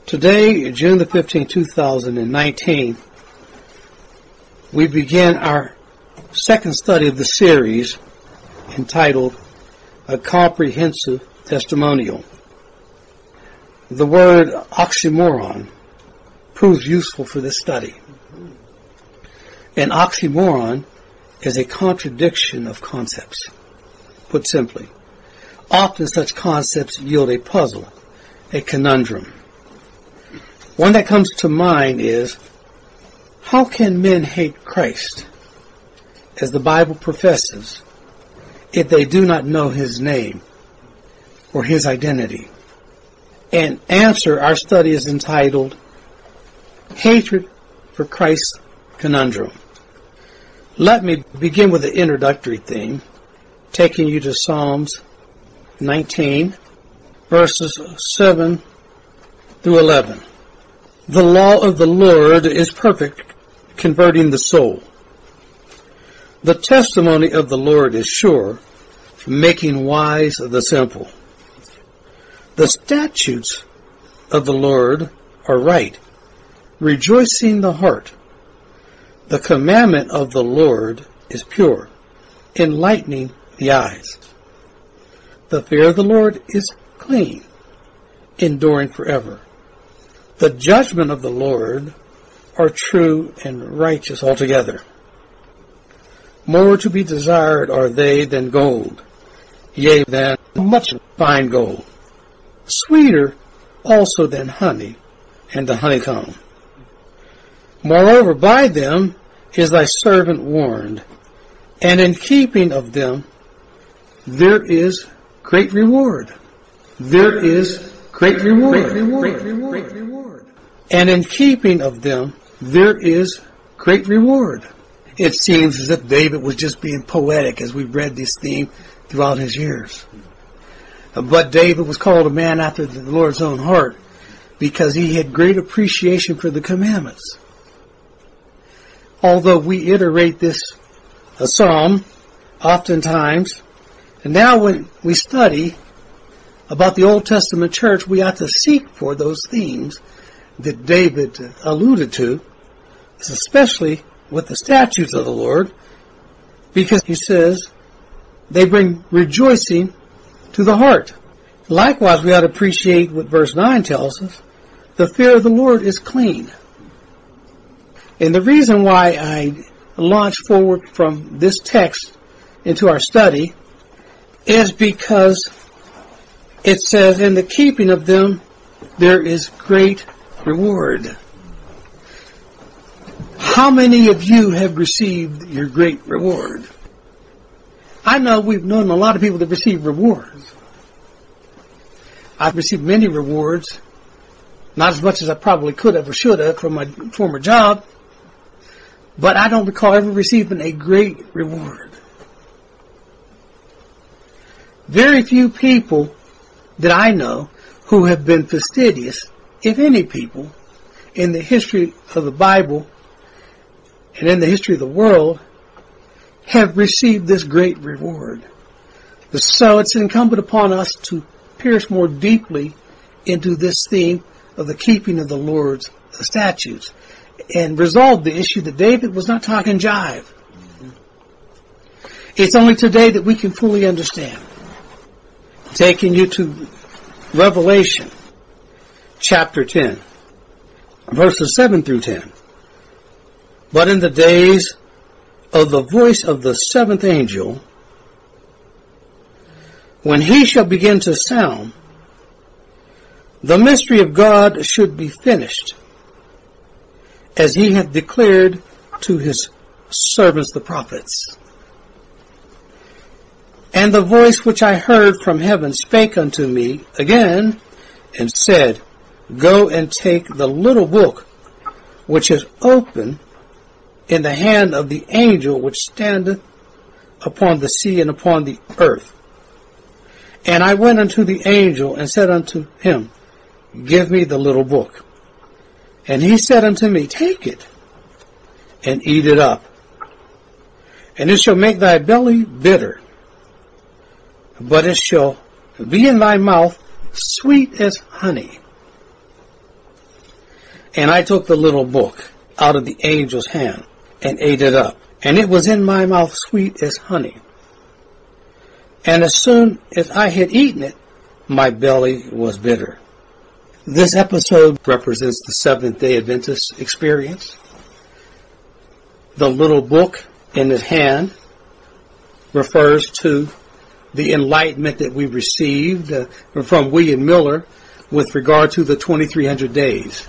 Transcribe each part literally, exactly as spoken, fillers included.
Today, June the fifteenth, two thousand nineteen, we begin our second study of the series entitled A Comprehensive Testimonial. The word oxymoron proves useful for this study. An oxymoron is a contradiction of concepts. Put simply, often such concepts yield a puzzle, a conundrum. One that comes to mind is, how can men hate Christ, as the Bible professes, if they do not know His name or His identity? And answer, our study is entitled, Hatred for Christ's Conundrum. Let me begin with the introductory theme, taking you to Psalms nineteen, verses seven through eleven. The law of the Lord is perfect, converting the soul. The testimony of the Lord is sure, making wise the simple. The statutes of the Lord are right, rejoicing the heart. The commandment of the Lord is pure, enlightening the eyes. The fear of the Lord is clean, enduring forever. The judgment of the Lord are true and righteous altogether. More to be desired are they than gold, yea, than much fine gold. Sweeter also than honey and the honeycomb. Moreover, by them is thy servant warned, and in keeping of them there is great reward. There is great reward. Great reward. Great reward. Great reward. And in keeping of them there is great reward. It seems as if David was just being poetic as we read this theme throughout his years. But David was called a man after the Lord's own heart because he had great appreciation for the commandments. Although we iterate this a psalm oftentimes, and now when we study about the Old Testament church, we ought to seek for those themes that David alluded to, especially with the statutes of the Lord, because he says they bring rejoicing to the heart. Likewise, we ought to appreciate what verse nine tells us. The fear of the Lord is clean. And the reason why I launched forward from this text into our study is because it says, in the keeping of them, there is great reward. How many of you have received your great reward? I know we've known a lot of people that receive rewards. I've received many rewards, not as much as I probably could have or should have from my former job, but I don't recall ever receiving a great reward. Very few people that I know who have been fastidious, if any people, in the history of the Bible and in the history of the world, have received this great reward. So it's incumbent upon us to pierce more deeply into this theme of the keeping of the Lord's statutes and resolve the issue that David was not talking jive. It's only today that we can fully understand. Taking you to Revelation chapter ten, verses seven through ten. But in the days of the voice of the seventh angel, when he shall begin to sound, the mystery of God should be finished, as he hath declared to his servants the prophets. And the voice which I heard from heaven spake unto me again, and said, Go and take the little book which is open in the hand of the angel which standeth upon the sea and upon the earth. And I went unto the angel and said unto him, Give me the little book. And he said unto me, Take it, and eat it up. And it shall make thy belly bitter, but it shall be in thy mouth sweet as honey. And I took the little book out of the angel's hand and ate it up. And it was in my mouth sweet as honey. And as soon as I had eaten it, my belly was bitter. This episode represents the Seventh-day Adventist experience. The little book in his hand refers to the enlightenment that we received uh, from William Miller with regard to the twenty-three hundred days.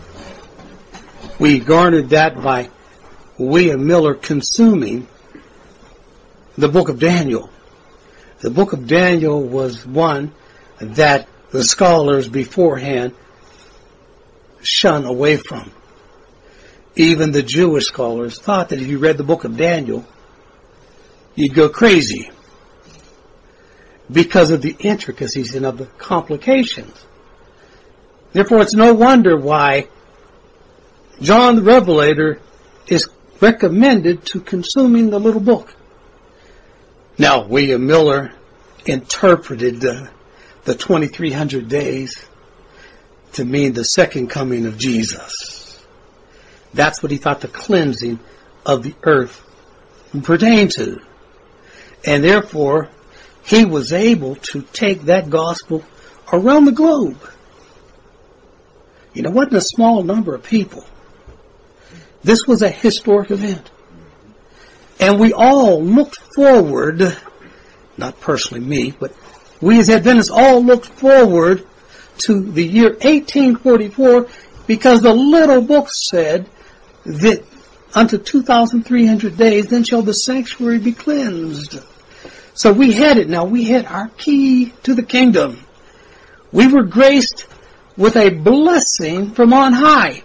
We garnered that by William Miller consuming the book of Daniel. The book of Daniel was one that the scholars beforehand shun away from. Even the Jewish scholars thought that if you read the book of Daniel, you'd go crazy because of the intricacies and of the complications. Therefore, it's no wonder why John the Revelator is recommended to consuming the little book. Now, William Miller interpreted the, the twenty-three hundred days to mean the second coming of Jesus. That's what he thought the cleansing of the earth pertained to. And therefore, he was able to take that gospel around the globe. You know, it wasn't a small number of people. This was a historic event. And we all looked forward, not personally me, but we as Adventists all looked forward to the year eighteen forty-four because the little book said that unto two thousand three hundred days, then shall the sanctuary be cleansed. So we had it now. We had our key to the kingdom. We were graced with a blessing from on high.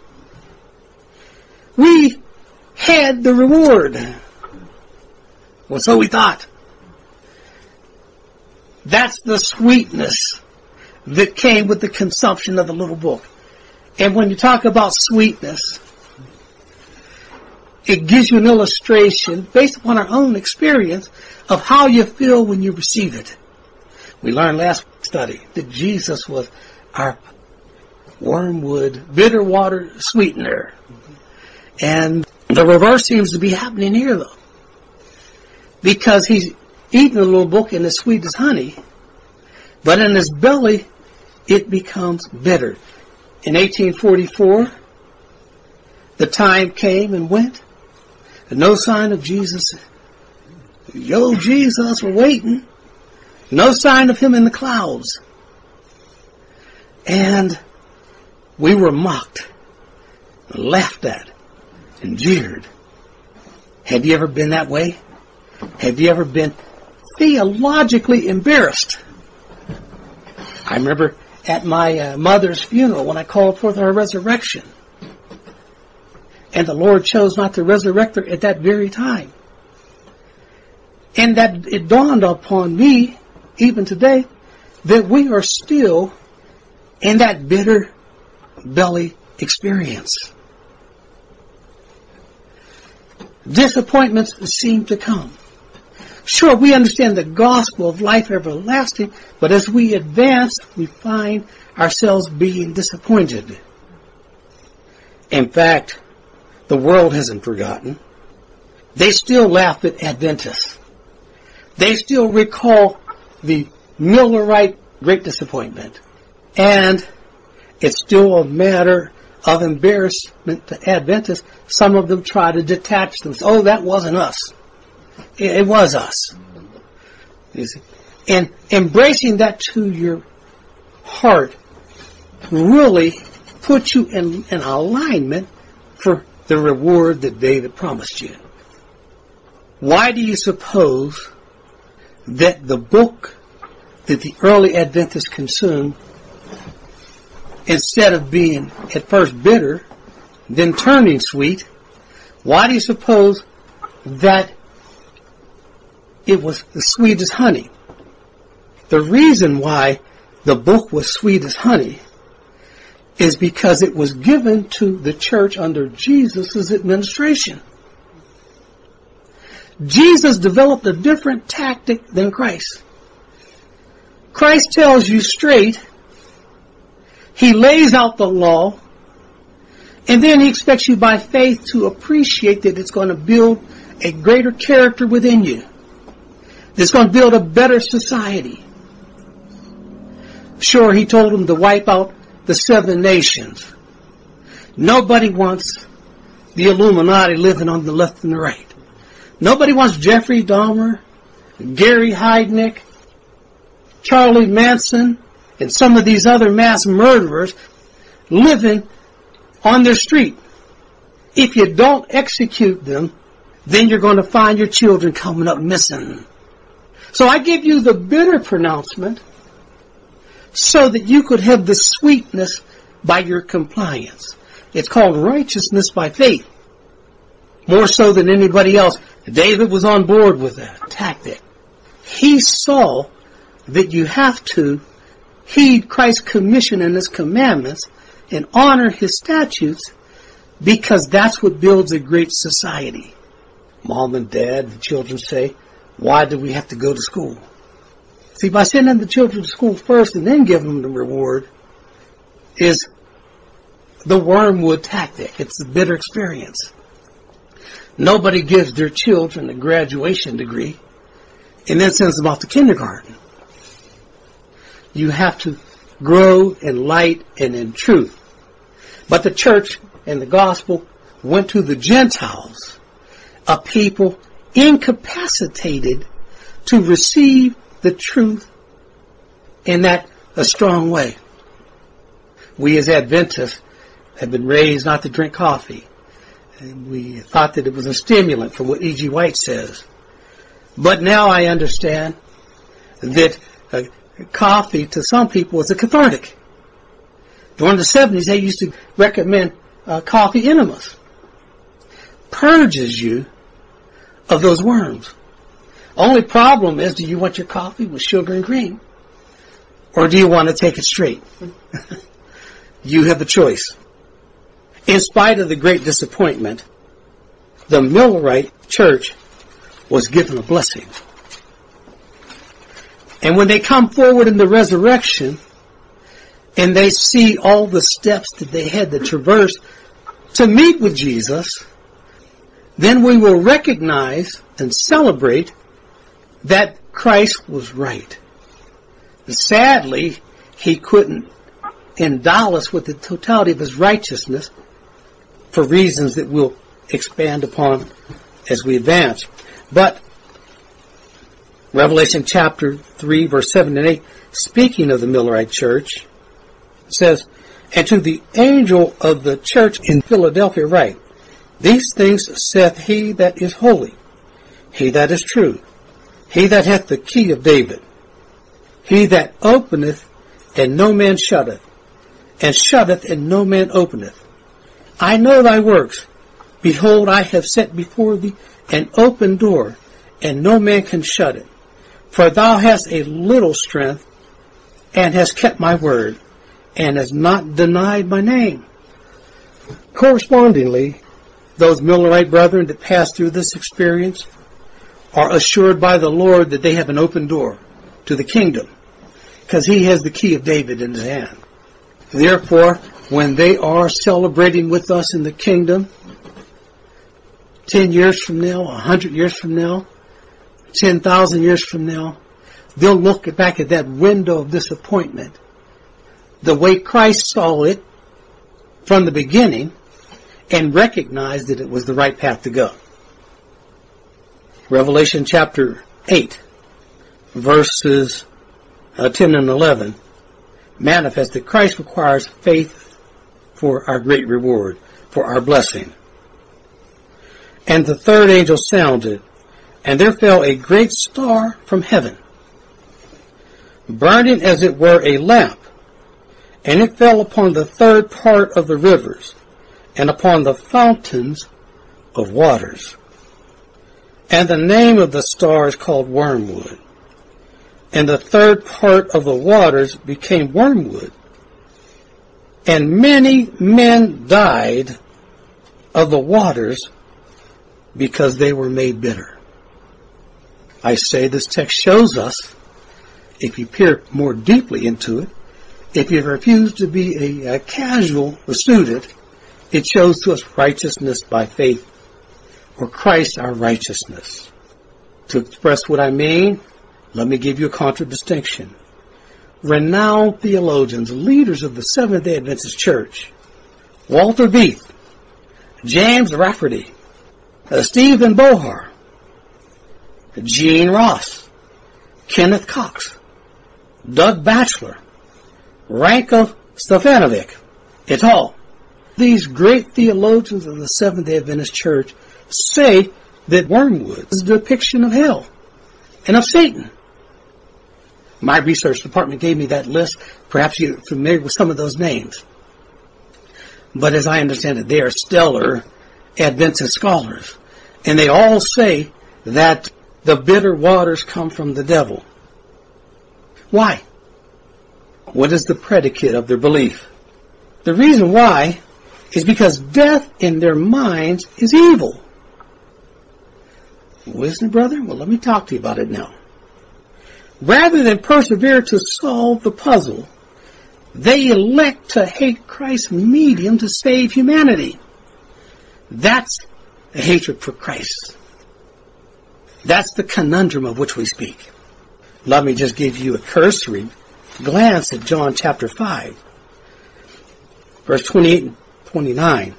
We had the reward. Well, so we thought. That's the sweetness that came with the consumption of the little book. And when you talk about sweetness, it gives you an illustration based upon our own experience of how you feel when you receive it. We learned last study that Jesus was our wormwood, bitter water sweetener. And the reverse seems to be happening here, though. Because he's eating a little book and it's sweet as honey, but in his belly, it becomes bitter. In eighteen forty-four, the time came and went. And no sign of Jesus. Yo, Jesus, we're waiting. No sign of him in the clouds. And we were mocked, laughed at, and jeered. Have you ever been that way? Have you ever been theologically embarrassed? I remember at my uh, mother's funeral when I called forth her resurrection. And the Lord chose not to resurrect her at that very time. And that it dawned upon me, even today, that we are still in that bitter belly experience. Disappointments seem to come. Sure, we understand the gospel of life everlasting, but as we advance, we find ourselves being disappointed. In fact, the world hasn't forgotten. They still laugh at Adventists. They still recall the Millerite Great Disappointment. And it's still a matter of embarrassment to Adventists. Some of them try to detach themselves. Oh, that wasn't us. It was us. You see? And embracing that to your heart really puts you in, in alignment for the reward that David promised you. Why do you suppose that the book that the early Adventists consumed, instead of being at first bitter, then turning sweet, why do you suppose that it was as sweet as honey? The reason why the book was sweet as honey is because it was given to the church under Jesus' administration. Jesus developed a different tactic than Christ. Christ tells you straight. He lays out the law. And then he expects you by faith to appreciate that it's going to build a greater character within you. It's going to build a better society. Sure, he told them to wipe out the seven nations. Nobody wants the Illuminati living on the left and the right. Nobody wants Jeffrey Dahmer, Gary Heidnik, Charlie Manson, and some of these other mass murderers living on their street. If you don't execute them, then you're going to find your children coming up missing. So I give you the bitter pronouncement so that you could have the sweetness by your compliance. It's called righteousness by faith. More so than anybody else. David was on board with that tactic. He saw that you have to heed Christ's commission and his commandments and honor his statutes, because that's what builds a great society. Mom and dad, the children say, why do we have to go to school? See, by sending the children to school first and then giving them the reward is the wormwood tactic. It's the bitter experience. Nobody gives their children a graduation degree and then sends them off to kindergarten. You have to grow in light and in truth. But the church and the gospel went to the Gentiles, a people incapacitated to receive the truth in that a strong way. We as Adventists have been raised not to drink coffee. And we thought that it was a stimulant from what E G White says. But now I understand that uh, coffee to some people is a cathartic. During the seventies, they used to recommend uh, coffee enemas. Purges you of those worms. Only problem is, do you want your coffee with sugar and cream? Or do you want to take it straight? You have a choice. In spite of the great disappointment, the Millerite church was given a blessing. And when they come forward in the resurrection, and they see all the steps that they had to traverse to meet with Jesus, then we will recognize and celebrate that Christ was right. Sadly, he couldn't endow us with the totality of his righteousness for reasons that we'll expand upon as we advance. But Revelation chapter three, verse seven and eight, speaking of the Millerite church, says, "And to the angel of the church in Philadelphia write, These things saith he that is holy, he that is true, he that hath the key of David, he that openeth, and no man shutteth, and shutteth, and no man openeth. I know thy works. Behold, I have set before thee an open door, and no man can shut it. For thou hast a little strength, and hast kept my word, and hast not denied my name." Correspondingly, those Millerite brethren that passed through this experience are assured by the Lord that they have an open door to the kingdom, because he has the key of David in his hand. Therefore, when they are celebrating with us in the kingdom, ten years from now, a hundred years from now, ten thousand years from now, they'll look back at that window of disappointment the way Christ saw it from the beginning and recognize that it was the right path to go. Revelation chapter eight, verses uh, ten and eleven, manifest that Christ requires faith for our great reward, for our blessing. "And the third angel sounded, and there fell a great star from heaven, burning as it were a lamp, and it fell upon the third part of the rivers, and upon the fountains of waters. And the name of the star is called Wormwood. And the third part of the waters became wormwood. And many men died of the waters because they were made bitter." I say this text shows us, if you peer more deeply into it, if you refuse to be a, a casual student It shows to us righteousness by faith, or Christ our righteousness. To express what I mean, let me give you a contradistinction. Renowned theologians, leaders of the Seventh-day Adventist Church, Walter Beath, James Rafferty, uh, Stephen Bohar, Gene Ross, Kenneth Cox, Doug Batchelor, Ranko Stefanovic, et al. These great theologians of the Seventh-day Adventist Church say that wormwood is a depiction of hell and of Satan. My research department gave me that list. Perhaps you're familiar with some of those names. But as I understand it, they are stellar Adventist scholars. And they all say that the bitter waters come from the devil. Why? What is the predicate of their belief? The reason why is because death in their minds is evil. Well, isn't it, brother? Well, let me talk to you about it now. Rather than persevere to solve the puzzle, they elect to hate Christ's medium to save humanity. That's a hatred for Christ. That's the conundrum of which we speak. Let me just give you a cursory glance at John chapter five, verse twenty-eight and twenty-nine.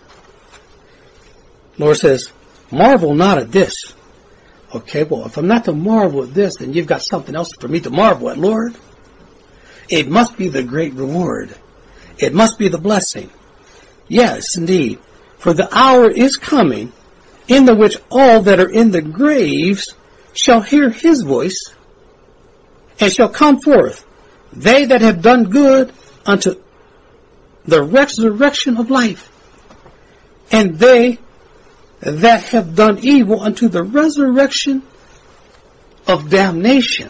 Lord says, marvel not at this. Okay, well, if I'm not to marvel at this, then you've got something else for me to marvel at, Lord. It must be the great reward. It must be the blessing. Yes, indeed. For the hour is coming in the which all that are in the graves shall hear his voice and shall come forth, they that have done good unto the resurrection of life, and they that have done evil unto the resurrection of damnation.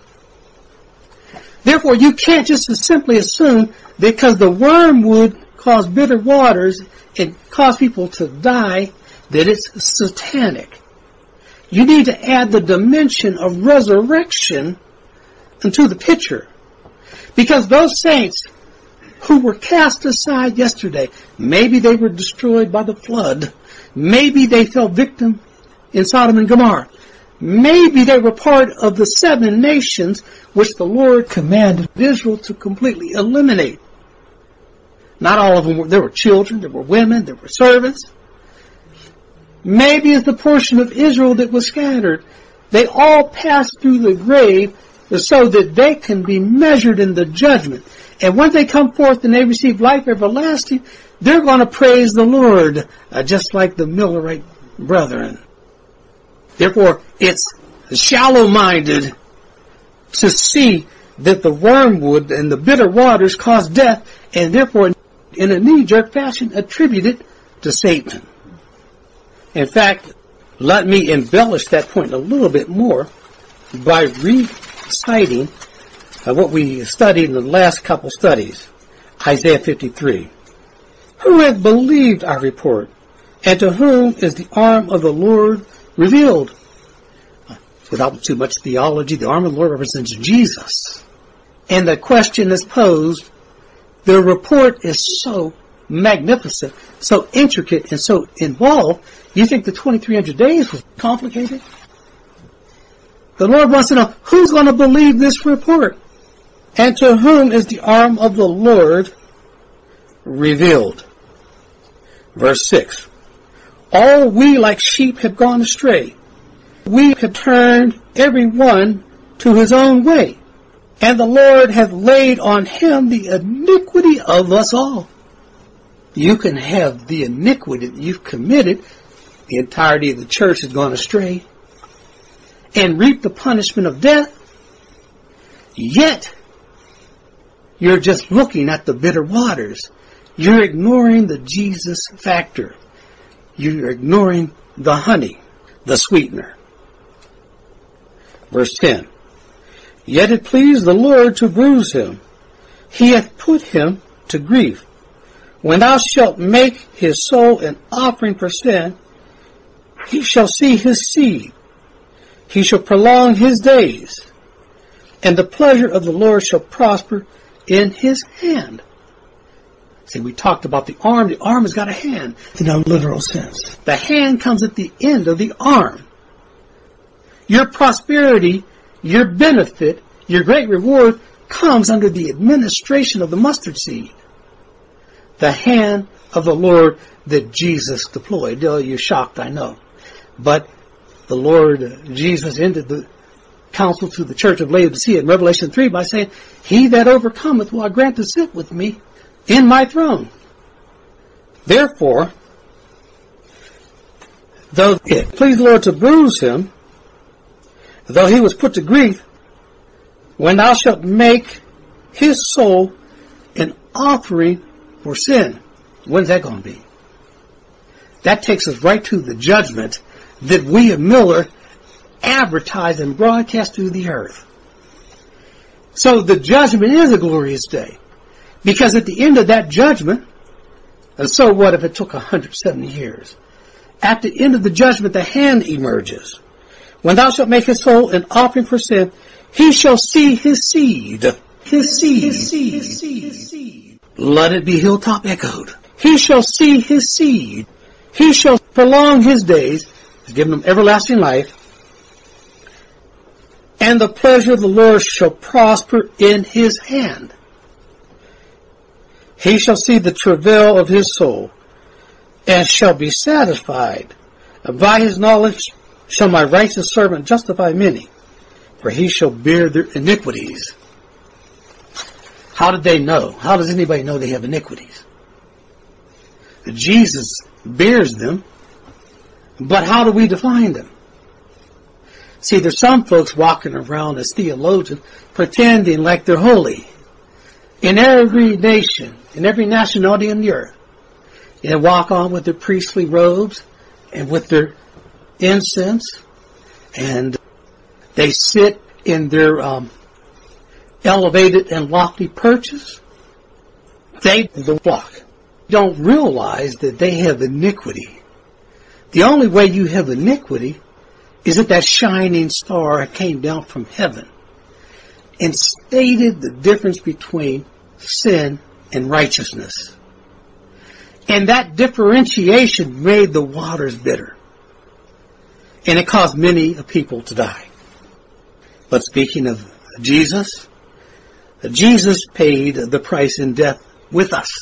Therefore, you can't just simply assume because the wormwood caused bitter waters and caused people to die that it's satanic. You need to add the dimension of resurrection into the picture. Because those saints who were cast aside yesterday, maybe they were destroyed by the flood. Maybe they fell victim in Sodom and Gomorrah. Maybe they were part of the seven nations which the Lord commanded Israel to completely eliminate. Not all of them were, there were children, there were women, there were servants. Maybe it's the portion of Israel that was scattered. They all passed through the grave so that they can be measured in the judgment. And when they come forth and they receive life everlasting, they're going to praise the Lord, uh, just like the Millerite brethren. Therefore, it's shallow-minded to see that the wormwood and the bitter waters cause death, and therefore, in a knee-jerk fashion, attribute it to Satan. In fact, let me embellish that point a little bit more by reciting uh, what we studied in the last couple studies, Isaiah fifty-three. Who hath believed our report, and to whom is the arm of the Lord revealed? Without too much theology, the arm of the Lord represents Jesus. And the question is posed, the report is so magnificent, so intricate, and so involved, you think the twenty-three hundred days was complicated? The Lord wants to know, who's going to believe this report? And to whom is the arm of the Lord revealed? Verse six. All we like sheep have gone astray. We have turned every one to his own way. And the Lord hath laid on him the iniquity of us all. You can have the iniquity that you've committed. The entirety of the church has gone astray. And reap the punishment of death. Yet, you're just looking at the bitter waters. You're ignoring the Jesus factor. You're ignoring the honey, the sweetener. Verse ten. Yet it pleased the Lord to bruise him. He hath put him to grief. When thou shalt make his soul an offering for sin, he shall see his seed. He shall prolong his days, and the pleasure of the Lord shall prosper in his hand. See, we talked about the arm. The arm has got a hand in a literal sense. The hand comes at the end of the arm. Your prosperity, your benefit, your great reward comes under the administration of the mustard seed. The hand of the Lord that Jesus deployed. Oh, you're shocked, I know. But the Lord Jesus ended the counsel to the church of Laodicea in Revelation three by saying, he that overcometh will I grant to sit with me in my throne. Therefore, though it pleased the Lord to bruise him, though he was put to grief, when thou shalt make his soul an offering for sin. When's that going to be? That takes us right to the judgment that we at Miller advertise and broadcast through the earth. So the judgment is a glorious day. Because at the end of that judgment, and so what if it took one hundred seventy years? At the end of the judgment, the hand emerges. When thou shalt make his soul an offering for sin, he shall see his seed. His seed. His seed. His seed. His seed. Let it be hilltop echoed. He shall see his seed. He shall prolong his days, giving him everlasting life. And the pleasure of the Lord shall prosper in his hand. He shall see the travail of his soul, and shall be satisfied. And by his knowledge shall my righteous servant justify many, for he shall bear their iniquities. How did they know? How does anybody know they have iniquities? Jesus bears them, but how do we define them? See, there's some folks walking around as theologians pretending like they're holy. In every nation, in every nationality on the earth, they walk on with their priestly robes and with their incense, and they sit in their um, elevated and lofty perches. They, the flock, don't realize that they have iniquity. The only way you have iniquity is that that shining star came down from heaven and stated the difference between sin and righteousness. And that differentiation made the waters bitter. And it caused many people to die. But speaking of Jesus, Jesus paid the price in death with us.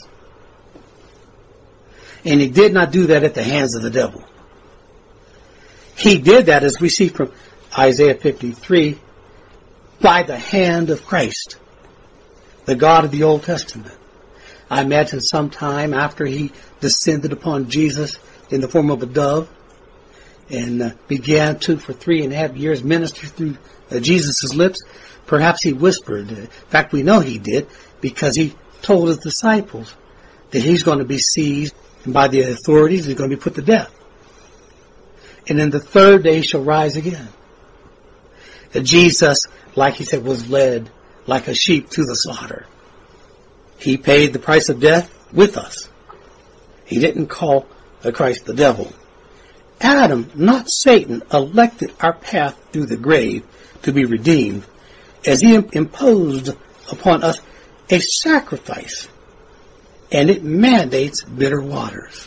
And he did not do that at the hands of the devil. He did that, as we see from Isaiah fifty-three, by the hand of Christ, the God of the Old Testament. I imagine sometime after he descended upon Jesus in the form of a dove and uh, began to, for three and a half years, minister through uh, Jesus' lips, perhaps he whispered. In fact, we know he did, because he told his disciples that he's going to be seized, and by the authorities he's going to be put to death. And then the third day he shall rise again. And Jesus, like he said, was led like a sheep to the slaughter. He paid the price of death with us. He didn't call Christ the devil. Adam, not Satan, elected our path through the grave to be redeemed, as he imposed upon us a sacrifice, and it mandates bitter waters.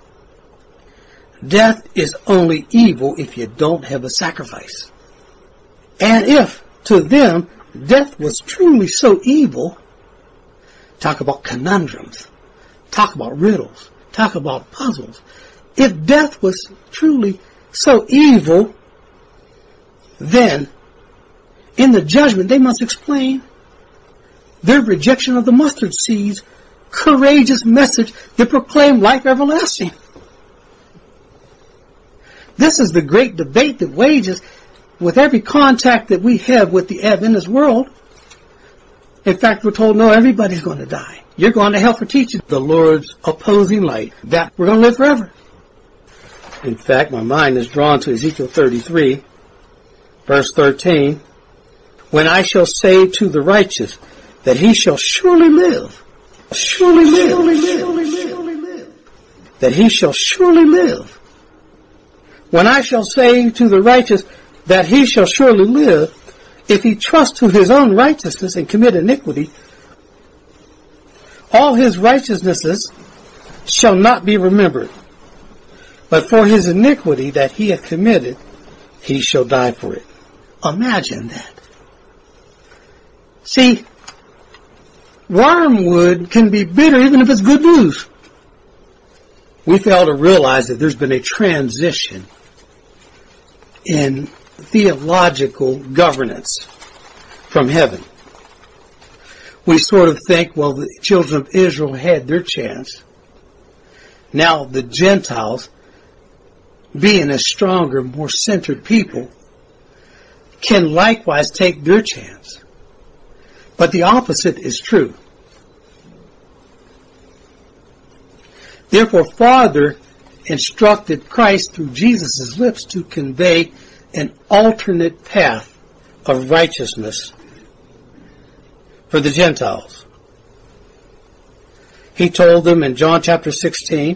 Death is only evil if you don't have a sacrifice. And if, to them, death was truly so evil, talk about conundrums, talk about riddles, talk about puzzles. If death was truly so evil, then in the judgment they must explain their rejection of the mustard seed's courageous message that proclaimed life everlasting. This is the great debate that wages with every contact that we have with the Adventist world. In fact, we're told, no, everybody's going to die. You're going to hell for teaching the Lord's opposing light, that we're going to live forever. In fact, my mind is drawn to Ezekiel thirty-three, verse thirteen. When I shall say to the righteous that he shall surely live, surely live, surely live, surely live, surely live, that he shall surely live. When I shall say to the righteous that he shall surely live, if he trust to his own righteousness and commit iniquity, all his righteousnesses shall not be remembered. But for his iniquity that he hath committed, he shall die for it. Imagine that. See, wormwood can be bitter even if it's good news. We fail to realize that there's been a transition in theological governance from heaven. We sort of think, well, the children of Israel had their chance. Now the Gentiles, being a stronger, more centered people, can likewise take their chance. But the opposite is true. Therefore, Father instructed Christ through Jesus' lips to convey an alternate path of righteousness for the Gentiles. He told them in John chapter sixteen,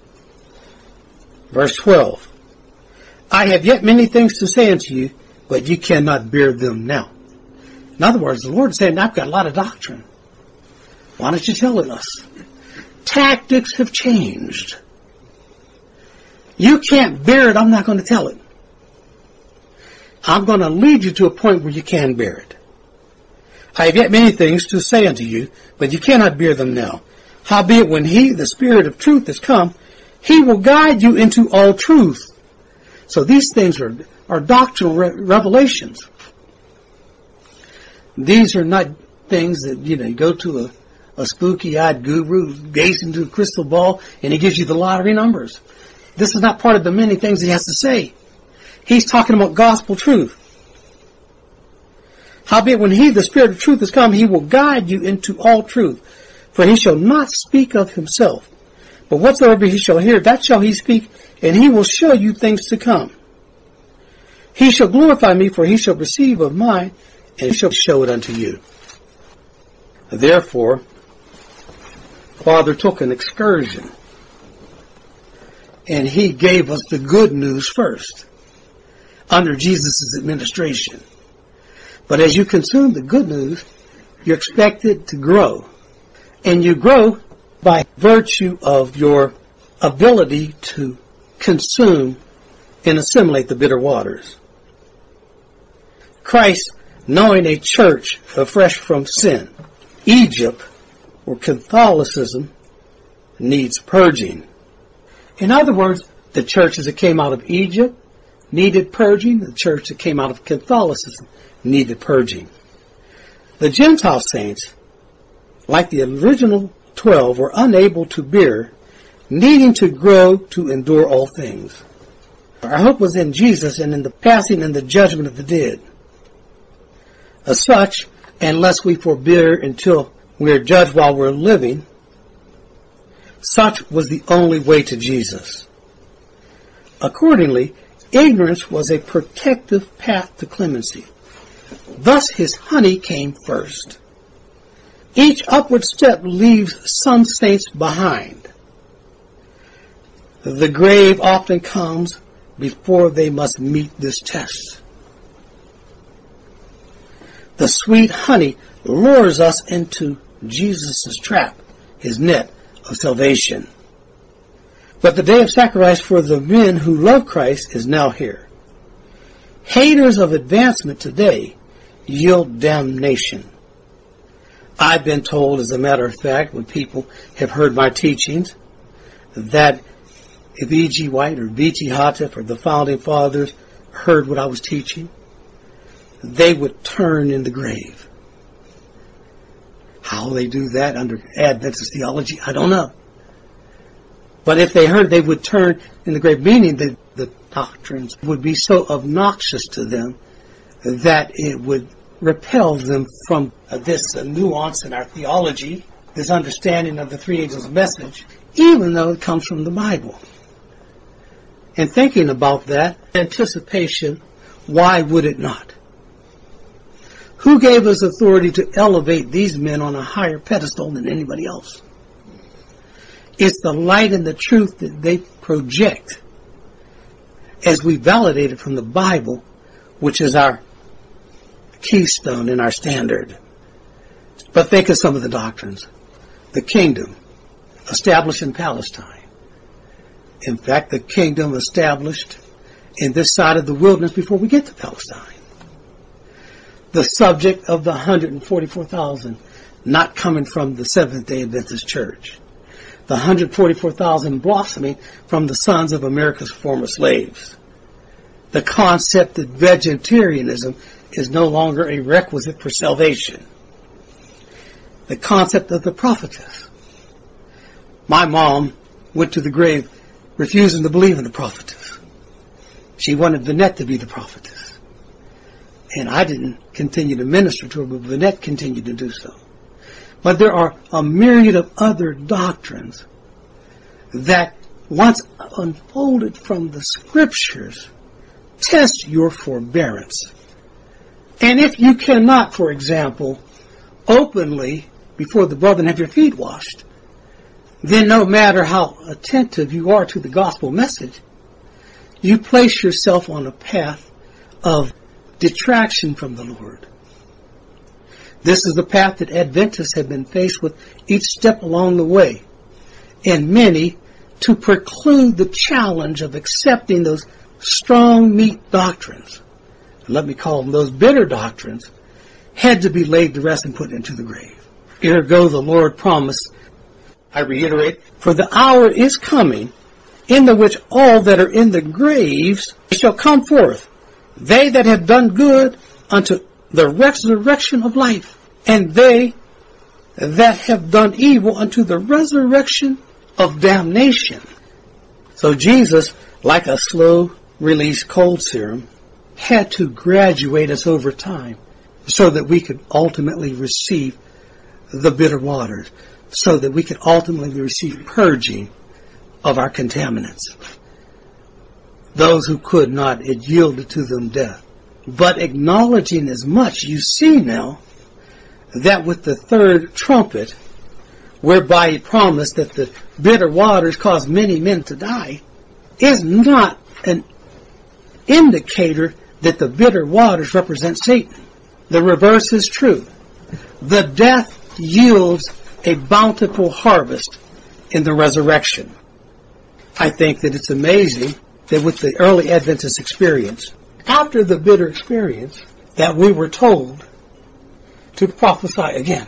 verse twelve, I have yet many things to say unto you, but you cannot bear them now. In other words, the Lord is saying, I've got a lot of doctrine. Why don't you tell it us? Tactics have changed. You can't bear it, I'm not going to tell it. I'm going to lead you to a point where you can bear it. I have yet many things to say unto you, but you cannot bear them now. Howbeit, when he, the Spirit of truth, is come, he will guide you into all truth. So these things are, are doctrinal re- revelations. These are not things that, you know, you go to a, a spooky-eyed guru, gaze into a crystal ball, and he gives you the lottery numbers. This is not part of the many things he has to say. He's talking about gospel truth. Howbeit, when he, the Spirit of truth, is come, he will guide you into all truth. For he shall not speak of himself, but whatsoever he shall hear, that shall he speak, and he will show you things to come. He shall glorify me, for he shall receive of mine, and shall show it unto you. Therefore, Father took an excursion, and he gave us the good news first, under Jesus' administration. But as you consume the good news, you're expected to grow. And you grow by virtue of your ability to consume and assimilate the bitter waters. Christ, knowing a church fresh from sin, Egypt, or Catholicism, needs purging. In other words, the churches that came out of Egypt needed purging. The church that came out of Catholicism needed purging. The Gentile saints, like the original twelve, were unable to bear, needing to grow to endure all things. Our hope was in Jesus and in the passing and the judgment of the dead. As such, unless we forbear until we are judged while we're living, such was the only way to Jesus. Accordingly, ignorance was a protective path to clemency. Thus his honey came first. Each upward step leaves some saints behind. The grave often comes before they must meet this test. The sweet honey lures us into Jesus' trap, his net of salvation. But the day of sacrifice for the men who love Christ is now here. Haters of advancement today yield damnation. I've been told, as a matter of fact, when people have heard my teachings, that if E G. White or B T. Hotep or the Founding Fathers heard what I was teaching, they would turn in the grave. How they do that under Adventist theology, I don't know. But if they heard, they would turn in the grave, meaning that the doctrines would be so obnoxious to them that it would repel them from uh, this uh, nuance in our theology, this understanding of the three angels' message, even though it comes from the Bible. And thinking about that, anticipation, why would it not? Who gave us authority to elevate these men on a higher pedestal than anybody else? It's the light and the truth that they project as we validate it from the Bible, which is our keystone and our standard. But think of some of the doctrines. the kingdom established in Palestine. In fact, the kingdom established in this side of the wilderness before we get to Palestine. The subject of the one hundred forty-four thousand not coming from the Seventh-day Adventist Church. The one hundred forty-four thousand blossoming from the sons of America's former slaves. The concept that vegetarianism is no longer a requisite for salvation. The concept of the prophetess. My mom went to the grave refusing to believe in the prophetess. She wanted Vinette to be the prophetess. And I didn't continue to minister to her, but Vinette continued to do so. But there are a myriad of other doctrines that, once unfolded from the scriptures, test your forbearance. And if you cannot, for example, openly before the brother have your feet washed, then no matter how attentive you are to the gospel message, you place yourself on a path of detraction from the Lord. This is the path that Adventists have been faced with each step along the way, and many to preclude the challenge of accepting those strong meat doctrines, let me call them those bitter doctrines, had to be laid to rest and put into the grave. Ergo, the Lord promised, I reiterate, for the hour is coming in the which all that are in the graves shall come forth, they that have done good unto the resurrection of life, and they that have done evil unto the resurrection of damnation. So Jesus, like a slow-release cold serum, had to graduate us over time so that we could ultimately receive the bitter waters, so that we could ultimately receive purging of our contaminants. Those who could not, it yielded to them death. But acknowledging as much, you see now that with the third trumpet, whereby he promised that the bitter waters caused many men to die, is not an indicator that the bitter waters represent Satan. The reverse is true. The death yields a bountiful harvest in the resurrection. I think that it's amazing that with the early Adventist experience, after the bitter experience, that we were told to prophesy again.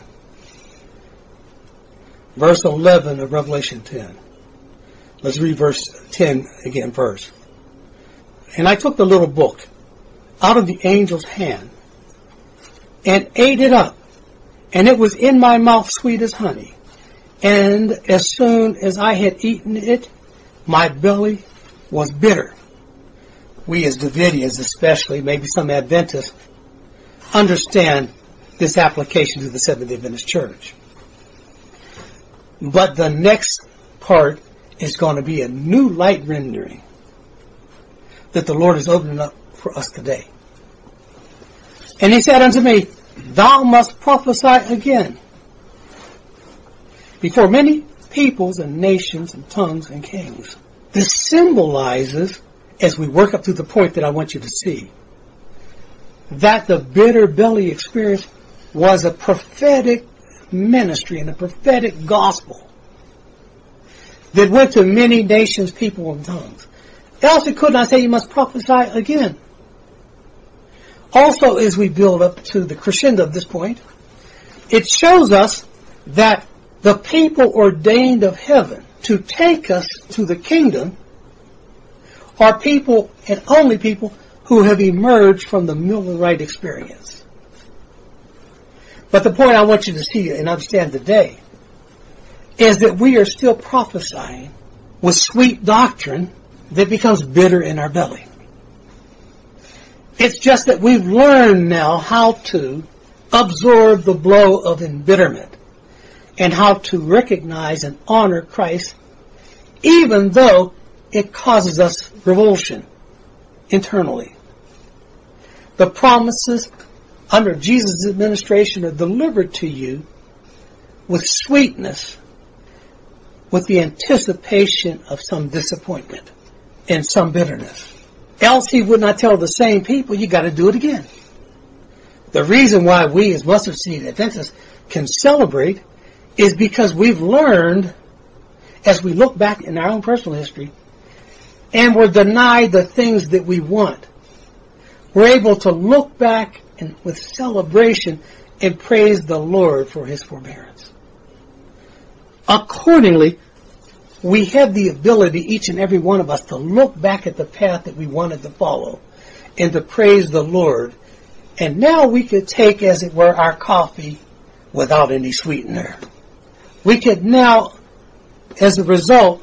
Verse eleven of Revelation ten. Let's read verse ten again first. And I took the little book out of the angel's hand and ate it up, and it was in my mouth sweet as honey. And as soon as I had eaten it, my belly was bitter. We as Davidians especially, maybe some Adventists, understand this application to the Seventh-day Adventist Church. But the next part is going to be a new light rendering that the Lord is opening up for us today. And he said unto me, thou must prophesy again before many peoples and nations and tongues and kings. This symbolizes, as we work up to the point that I want you to see, that the bitter belly experience was a prophetic ministry and a prophetic gospel that went to many nations, people, and tongues. Else it could not say you must prophesy again. Also, as we build up to the crescendo of this point, it shows us that the people ordained of heaven to take us to the kingdom are people and only people who have emerged from the Millerite experience. But the point I want you to see and understand today is that we are still prophesying with sweet doctrine that becomes bitter in our belly. It's just that we've learned now how to absorb the blow of embitterment and how to recognize and honor Christ even though it causes us revulsion internally. The promises under Jesus' administration are delivered to you with sweetness, with the anticipation of some disappointment and some bitterness. Else he would not tell the same people, you got to do it again. The reason why we as mustard seed Adventists can celebrate is because we've learned, as we look back in our own personal history, and we're denied the things that we want, we're able to look back and with celebration and praise the Lord for His forbearance. Accordingly, we have the ability, each and every one of us, to look back at the path that we wanted to follow and to praise the Lord. And now we could take, as it were, our coffee without any sweetener. We could now, as a result,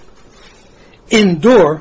endure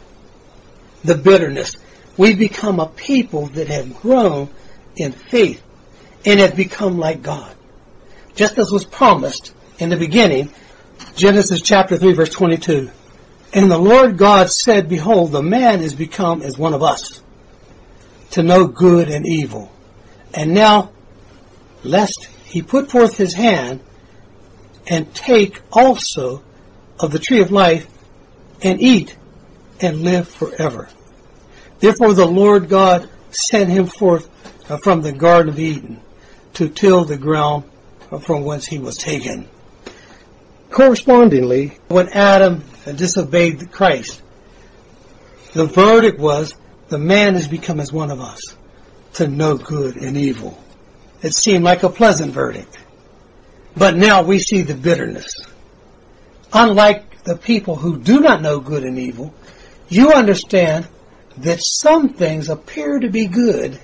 the bitterness. We become a people that have grown in faith and have become like God. Just as was promised in the beginning, Genesis chapter three, verse twenty-two. And the Lord God said, Behold, the man is become as one of us, to know good and evil. And now, lest he put forth his hand and take also of the tree of life and eat and live forever. Therefore the Lord God sent him forth from the Garden of Eden to till the ground from whence he was taken. Correspondingly, when Adam disobeyed Christ, the verdict was, the man has become as one of us, to know good and evil. It seemed like a pleasant verdict. But now we see the bitterness. Unlike the people who do not know good and evil, you understand that some things appear to be good,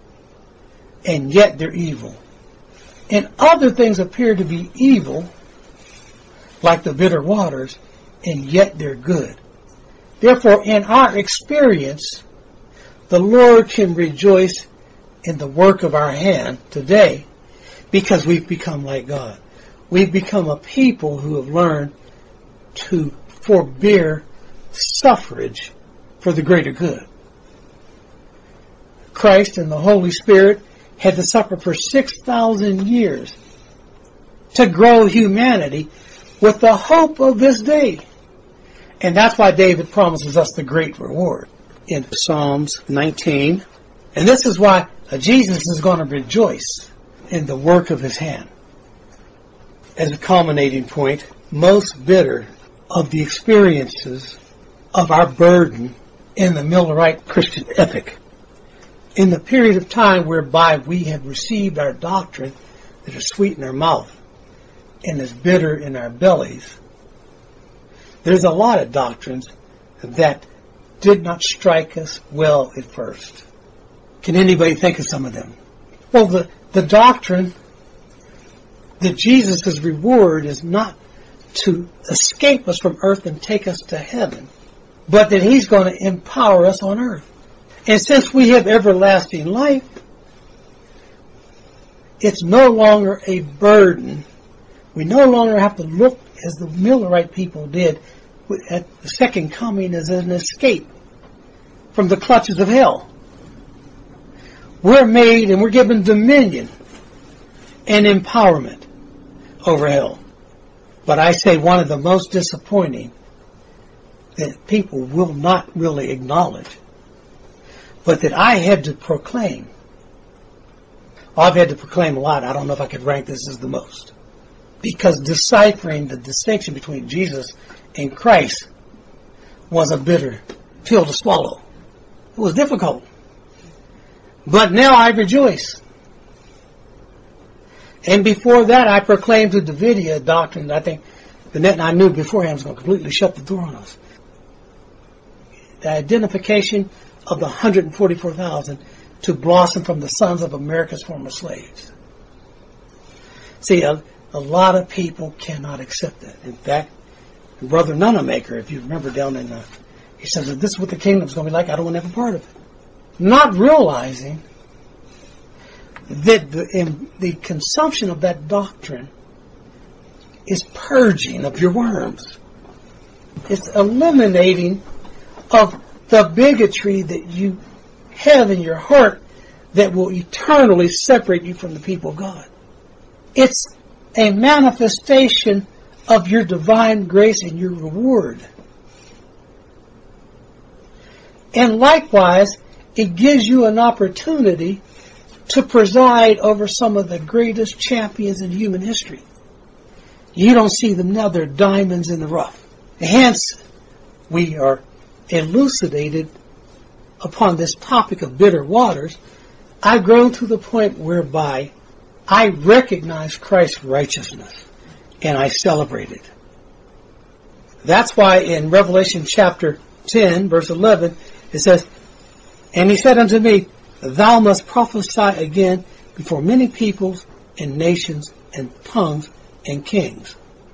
and yet they're evil. And other things appear to be evil, like the bitter waters, and yet they're good. Therefore, in our experience, the Lord can rejoice in the work of our hand today because we've become like God. We've become a people who have learned to forbear suffrage for the greater good. Christ and the Holy Spirit had to suffer for six thousand years to grow humanity with the hope of this day. And that's why David promises us the great reward in Psalms nineteen. And this is why Jesus is going to rejoice in the work of His hand. As a culminating point, most bitter of the experiences of our burden in the Millerite Christian ethic, in the period of time whereby we have received our doctrine that is sweet in our mouth and is bitter in our bellies, there's a lot of doctrines that did not strike us well at first. Can anybody think of some of them? Well, the, the doctrine that Jesus' reward is not to escape us from earth and take us to heaven, but that He's going to empower us on earth. And since we have everlasting life, it's no longer a burden. We no longer have to look, as the Millerite people did, at the second coming as an escape from the clutches of hell. We're made and we're given dominion and empowerment over hell. But I say one of the most disappointing that people will not really acknowledge, but that I had to proclaim. I've had to proclaim a lot. I don't know if I could rank this as the most. Because deciphering the distinction between Jesus and Christ was a bitter pill to swallow. It was difficult. But now I rejoice. And before that, I proclaimed to Davidia a doctrine that I think the net and I knew beforehand was going to completely shut the door on us. The identification of the one hundred forty-four thousand to blossom from the sons of America's former slaves. See, a, a lot of people cannot accept that. In fact, Brother Nunamaker, if you remember down in the, he says, that this is what the kingdom's going to be like, I don't want to have a part of it. Not realizing that the, in the consumption of that doctrine is purging of your worms. It's eliminating of the bigotry that you have in your heart that will eternally separate you from the people of God. It's a manifestation of your divine grace and your reward. And likewise, it gives you an opportunity to preside over some of the greatest champions in human history. You don't see them now. They're diamonds in the rough. Hence, we are elucidated upon this topic of bitter waters. I've grown to the point whereby I recognize Christ's righteousness and I celebrate it. That's why in Revelation chapter ten, verse eleven, it says, "And he said unto me, Thou must prophesy again before many peoples and nations and tongues and kings.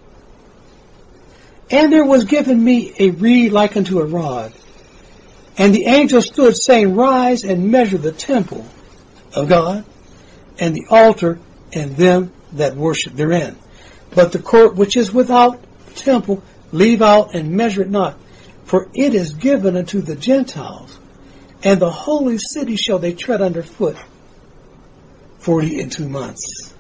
And there was given me a reed like unto a rod. And the angel stood, saying, Rise and measure the temple of God, and the altar, and them that worship therein. But the court which is without the temple, leave out and measure it not. For it is given unto the Gentiles, and the holy city shall they tread under foot forty and two months."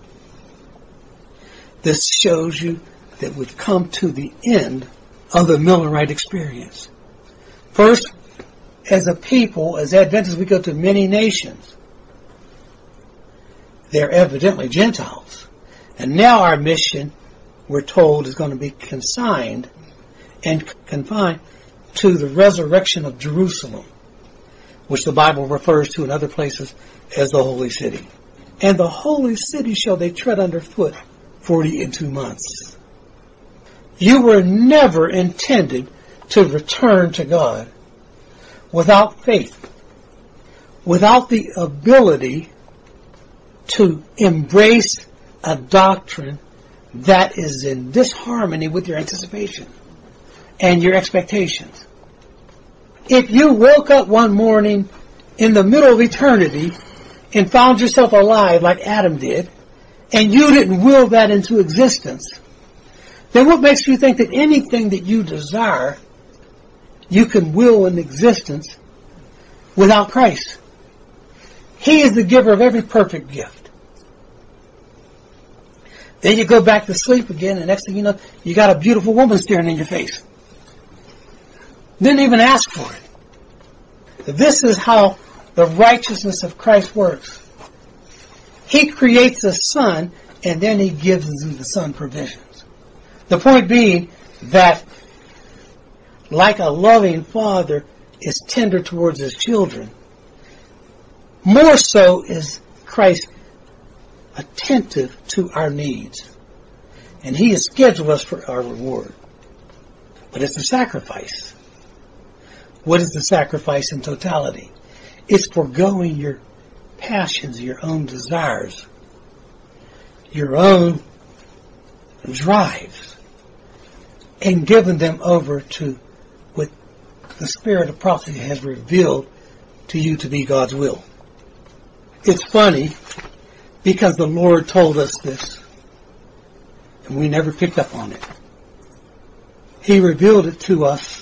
This shows you that we've come to the end of the Millerite experience. First, as a people, as Adventists, we go to many nations. They're evidently Gentiles. And now our mission, we're told, is going to be consigned and confined to the resurrection of Jerusalem, which the Bible refers to in other places as the holy city. "And the holy city shall they tread under foot forty and two months." You were never intended to return to God without faith, without the ability to embrace a doctrine that is in disharmony with your anticipation and your expectations. If you woke up one morning in the middle of eternity and found yourself alive like Adam did, and you didn't will that into existence, then what makes you think that anything that you desire you can will in existence without Christ? He is the giver of every perfect gift. Then you go back to sleep again, and next thing you know, you got a beautiful woman staring in your face. Didn't even ask for it. This is how the righteousness of Christ works. He creates the sun, and then he gives the sun provisions. The point being that, like a loving father is tender towards his children, more so is Christ attentive to our needs. And he has scheduled us for our reward. But it's a sacrifice. What is the sacrifice in totality? It's foregoing your passions, your own desires, your own drives, and giving them over to what the Spirit of prophecy has revealed to you to be God's will. It's funny because the Lord told us this, and we never picked up on it. He revealed it to us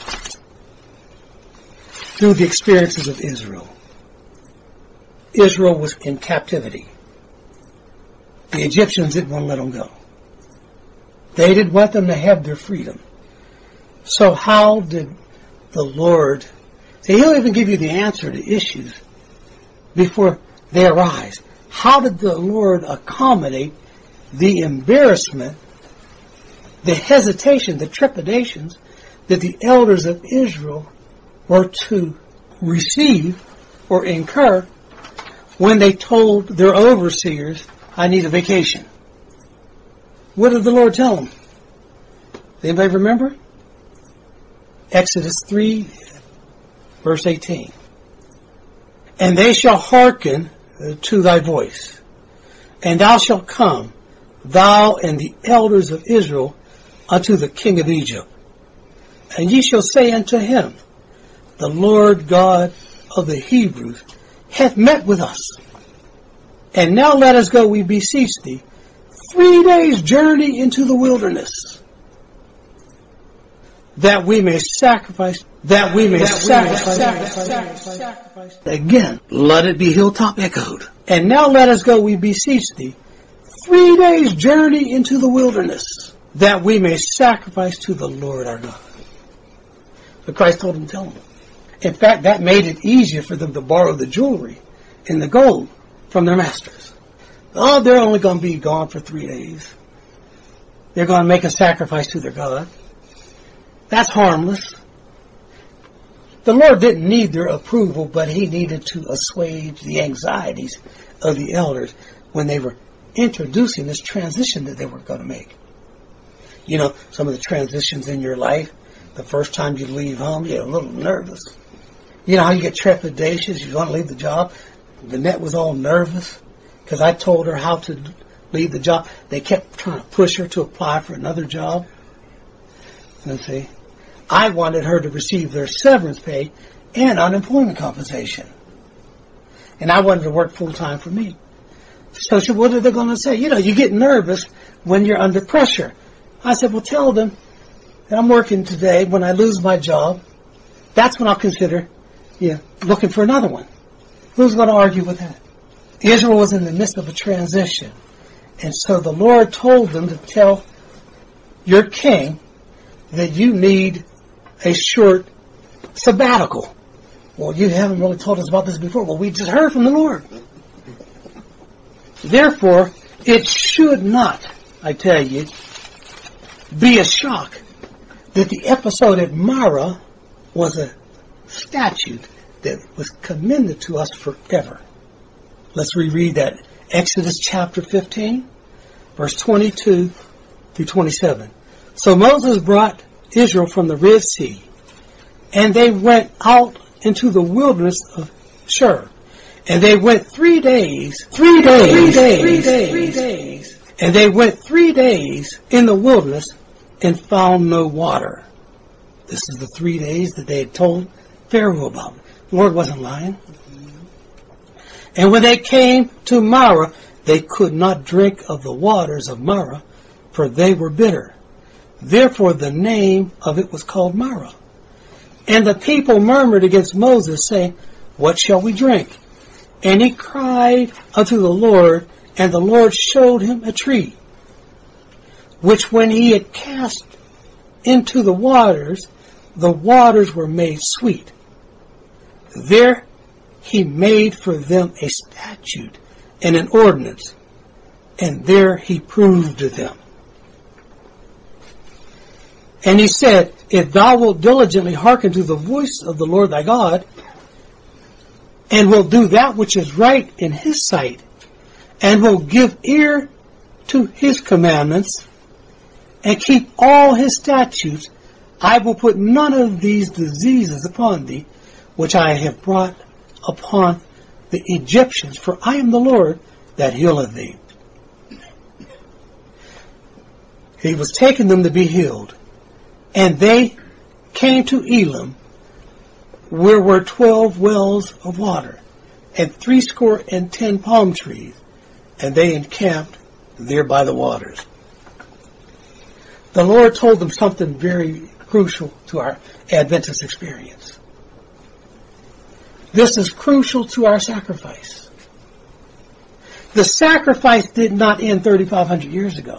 through the experiences of Israel. Israel was in captivity. The Egyptians didn't want to let them go. They didn't want them to have their freedom. So how did the Lord... See, he'll even give you the answer to issues before they arise. How did the Lord accommodate the embarrassment, the hesitation, the trepidations that the elders of Israel were to receive or incur when they told their overseers, I need a vacation? What did the Lord tell them? Anybody remember? Exodus three, verse eighteen. And they shall hearken to thy voice, and thou shalt come, thou and the elders of Israel, unto the king of Egypt. And ye shall say unto him, the Lord God of the Hebrews hath met with us. And now let us go, we beseech thee, three days' journey into the wilderness, that we may sacrifice, that we may sacrifice, sacrifice, sacrifice. Again, let it be hilltop echoed. And now let us go, we beseech thee, three days' journey into the wilderness, that we may sacrifice to the Lord our God. But Christ told them, tell them. In fact, that made it easier for them to borrow the jewelry and the gold from their masters. Oh, they're only going to be gone for three days. they're going to make a sacrifice to their God. That's harmless. The Lord didn't need their approval, but he needed to assuage the anxieties of the elders when they were introducing this transition that they were going to make. You know, some of the transitions in your life, the first time you leave home, you're a little nervous. You know how you get trepidatious, you want to leave the job? Vanette was all nervous because I told her how to leave the job. They kept trying to push her to apply for another job. Let's see. I wanted her to receive their severance pay and unemployment compensation. And I wanted to work full time for me. So she said, what are they going to say? You know, you get nervous when you're under pressure. I said, well, tell them that I'm working today. When I lose my job, that's when I'll consider yeah, looking for another one. Who's going to argue with that? Israel was in the midst of a transition. And so the Lord told them to tell your king that you need a short sabbatical. Well, you haven't really told us about this before. Well, we just heard from the Lord. Therefore, it should not, I tell you, be a shock that the episode at Marah was a statute that was commended to us forever. Let's reread that. Exodus chapter fifteen, verse twenty-two through twenty-seven. So Moses brought Israel from the Red Sea, and they went out into the wilderness of Shur. And they went three days, three days, three days, three days, three days, and they went three days in the wilderness and found no water. This is the three days that they had told Pharaoh about. The Lord wasn't lying. And when they came to Marah, they could not drink of the waters of Marah, for they were bitter. Therefore the name of it was called Marah. And the people murmured against Moses, saying, what shall we drink? And he cried unto the Lord, and the Lord showed him a tree, which when he had cast into the waters, the waters were made sweet. There he made for them a statute and an ordinance, and there he proved to them. And he said, if thou wilt diligently hearken to the voice of the Lord thy God, and will do that which is right in his sight, and will give ear to his commandments, and keep all his statutes, I will put none of these diseases upon thee, which I have brought upon the Egyptians, for I am the Lord that healeth thee. He was taking them to be healed, and they came to Elim, where were twelve wells of water, and threescore and ten palm trees, and they encamped there by the waters. The Lord told them something very crucial to our Adventist experience. This is crucial to our sacrifice. The sacrifice did not end thirty-five hundred years ago.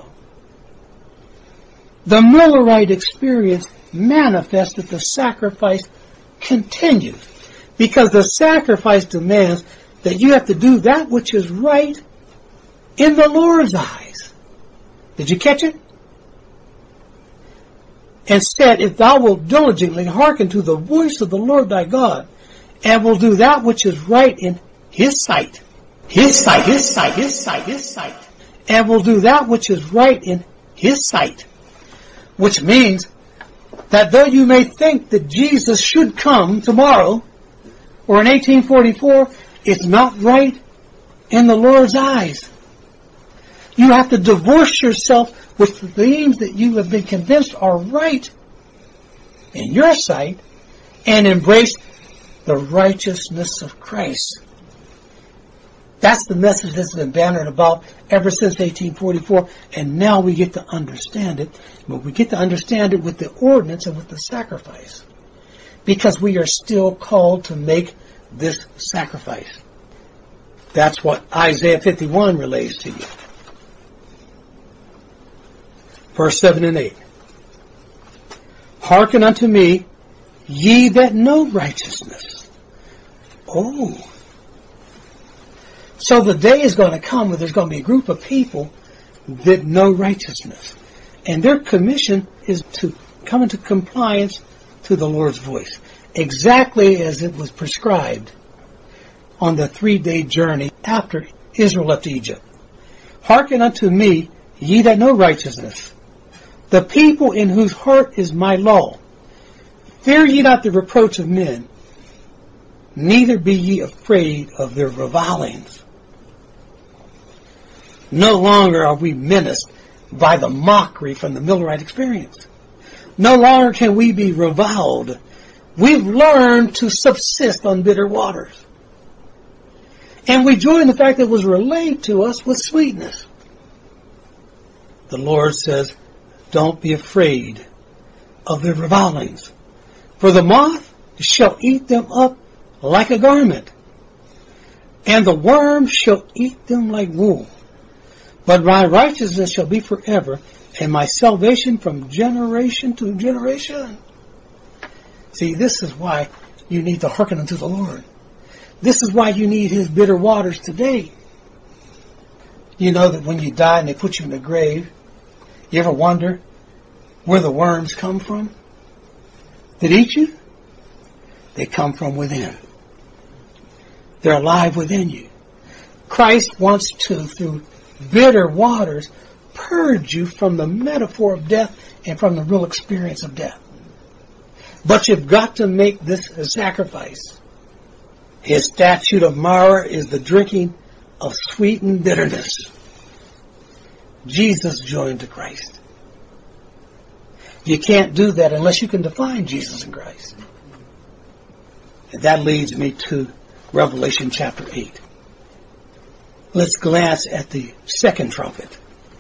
The Millerite experience manifests that the sacrifice continues, because the sacrifice demands that you have to do that which is right in the Lord's eyes. Did you catch it? And said, if thou wilt diligently hearken to the voice of the Lord thy God, and will do that which is right in his sight, his sight, his sight, his sight, his sight, and will do that which is right in his sight, which means that though you may think that Jesus should come tomorrow, or in eighteen forty-four, it's not right in the Lord's eyes. You have to divorce yourself with the things that you have been convinced are right in your sight, and embrace the righteousness of Christ. That's the message that's been bannered about ever since eighteen forty-four, and now we get to understand it. But we get to understand it with the ordinance and with the sacrifice, because we are still called to make this sacrifice. That's what Isaiah fifty-one relates to you. Verse seven and eight. Hearken unto me, ye that know righteousness. Oh. So the day is going to come where there's going to be a group of people that know righteousness. And their commission is to come into compliance to the Lord's voice, exactly as it was prescribed on the three-day journey after Israel left Egypt. Hearken unto me, ye that know righteousness, the people in whose heart is my law. Fear ye not the reproach of men, neither be ye afraid of their revilings. No longer are we menaced by the mockery from the Millerite experience. No longer can we be reviled. We've learned to subsist on bitter waters. And we joy in the fact that it was relayed to us with sweetness. The Lord says, don't be afraid of their revilings, for the moth shall eat them up like a garment, and the worm shall eat them like wool. But my righteousness shall be forever, and my salvation from generation to generation. See, this is why you need to hearken unto the Lord. This is why you need His bitter waters today. You know that when you die and they put you in the grave, you ever wonder where the worms come from that eat you? They come from within. They're alive within you. Christ wants to, through bitter waters, purge you from the metaphor of death and from the real experience of death. But you've got to make this a sacrifice. His statute of Marah is the drinking of sweetened bitterness. Jesus joined to Christ. You can't do that unless you can define Jesus and Christ. And that leads me to Revelation chapter eight. Let's glance at the second trumpet.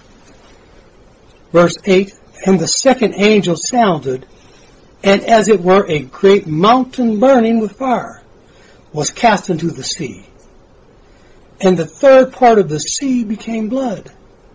Verse eight, and the second angel sounded, and as it were a great mountain burning with fire was cast into the sea. And the third part of the sea became blood.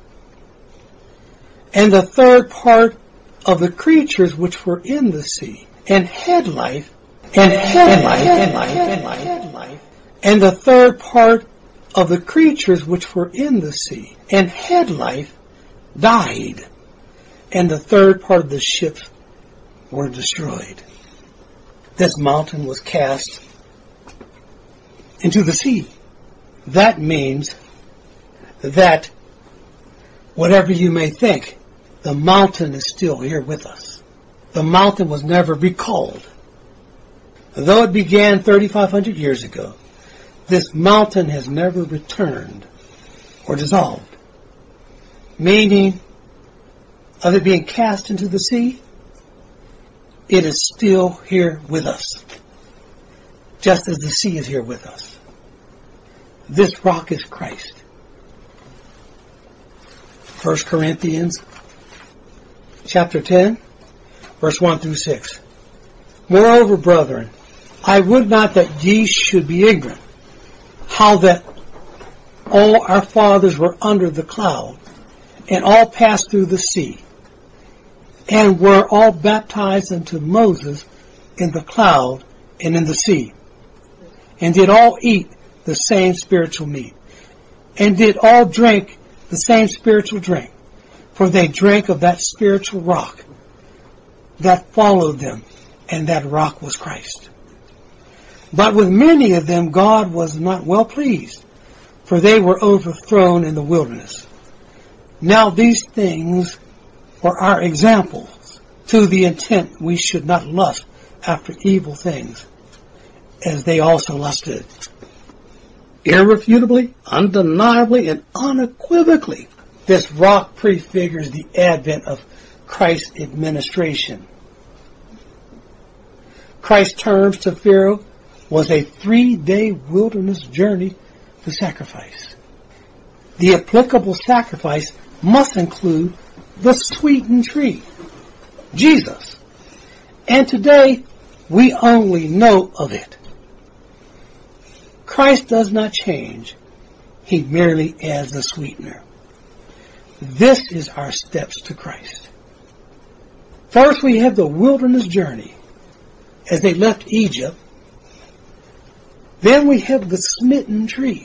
And the third part of the creatures which were in the sea, and had life, and had life, and life, and life, and life, and the third part of the creatures which were in the sea, and had life, died, and the third part of the ships were destroyed. This mountain was cast into the sea. That means that whatever you may think, the mountain is still here with us. The mountain was never recalled. Though it began thirty-five hundred years ago, this mountain has never returned or dissolved. Meaning of it being cast into the sea, it is still here with us, just as the sea is here with us. This rock is Christ. First Corinthians chapter ten, verse one through six. Moreover, brethren, I would not that ye should be ignorant, how that all our fathers were under the cloud, and all passed through the sea, and were all baptized unto Moses in the cloud and in the sea, and did all eat the same spiritual meat, and did all drink the same spiritual drink, for they drank of that spiritual rock that followed them, and that rock was Christ. But with many of them God was not well pleased, for they were overthrown in the wilderness. Now these things were our examples, to the intent we should not lust after evil things, as they also lusted. Irrefutably, undeniably, and unequivocally, this rock prefigures the advent of Christ's administration. Christ's terms to Pharaoh was a three-day wilderness journey to sacrifice. The applicable sacrifice must include the sweetened tree, Jesus. And today, we only know of it. Christ does not change. He merely adds a sweetener. This is our steps to Christ. First, we have the wilderness journey as they left Egypt. Then we have the smitten tree.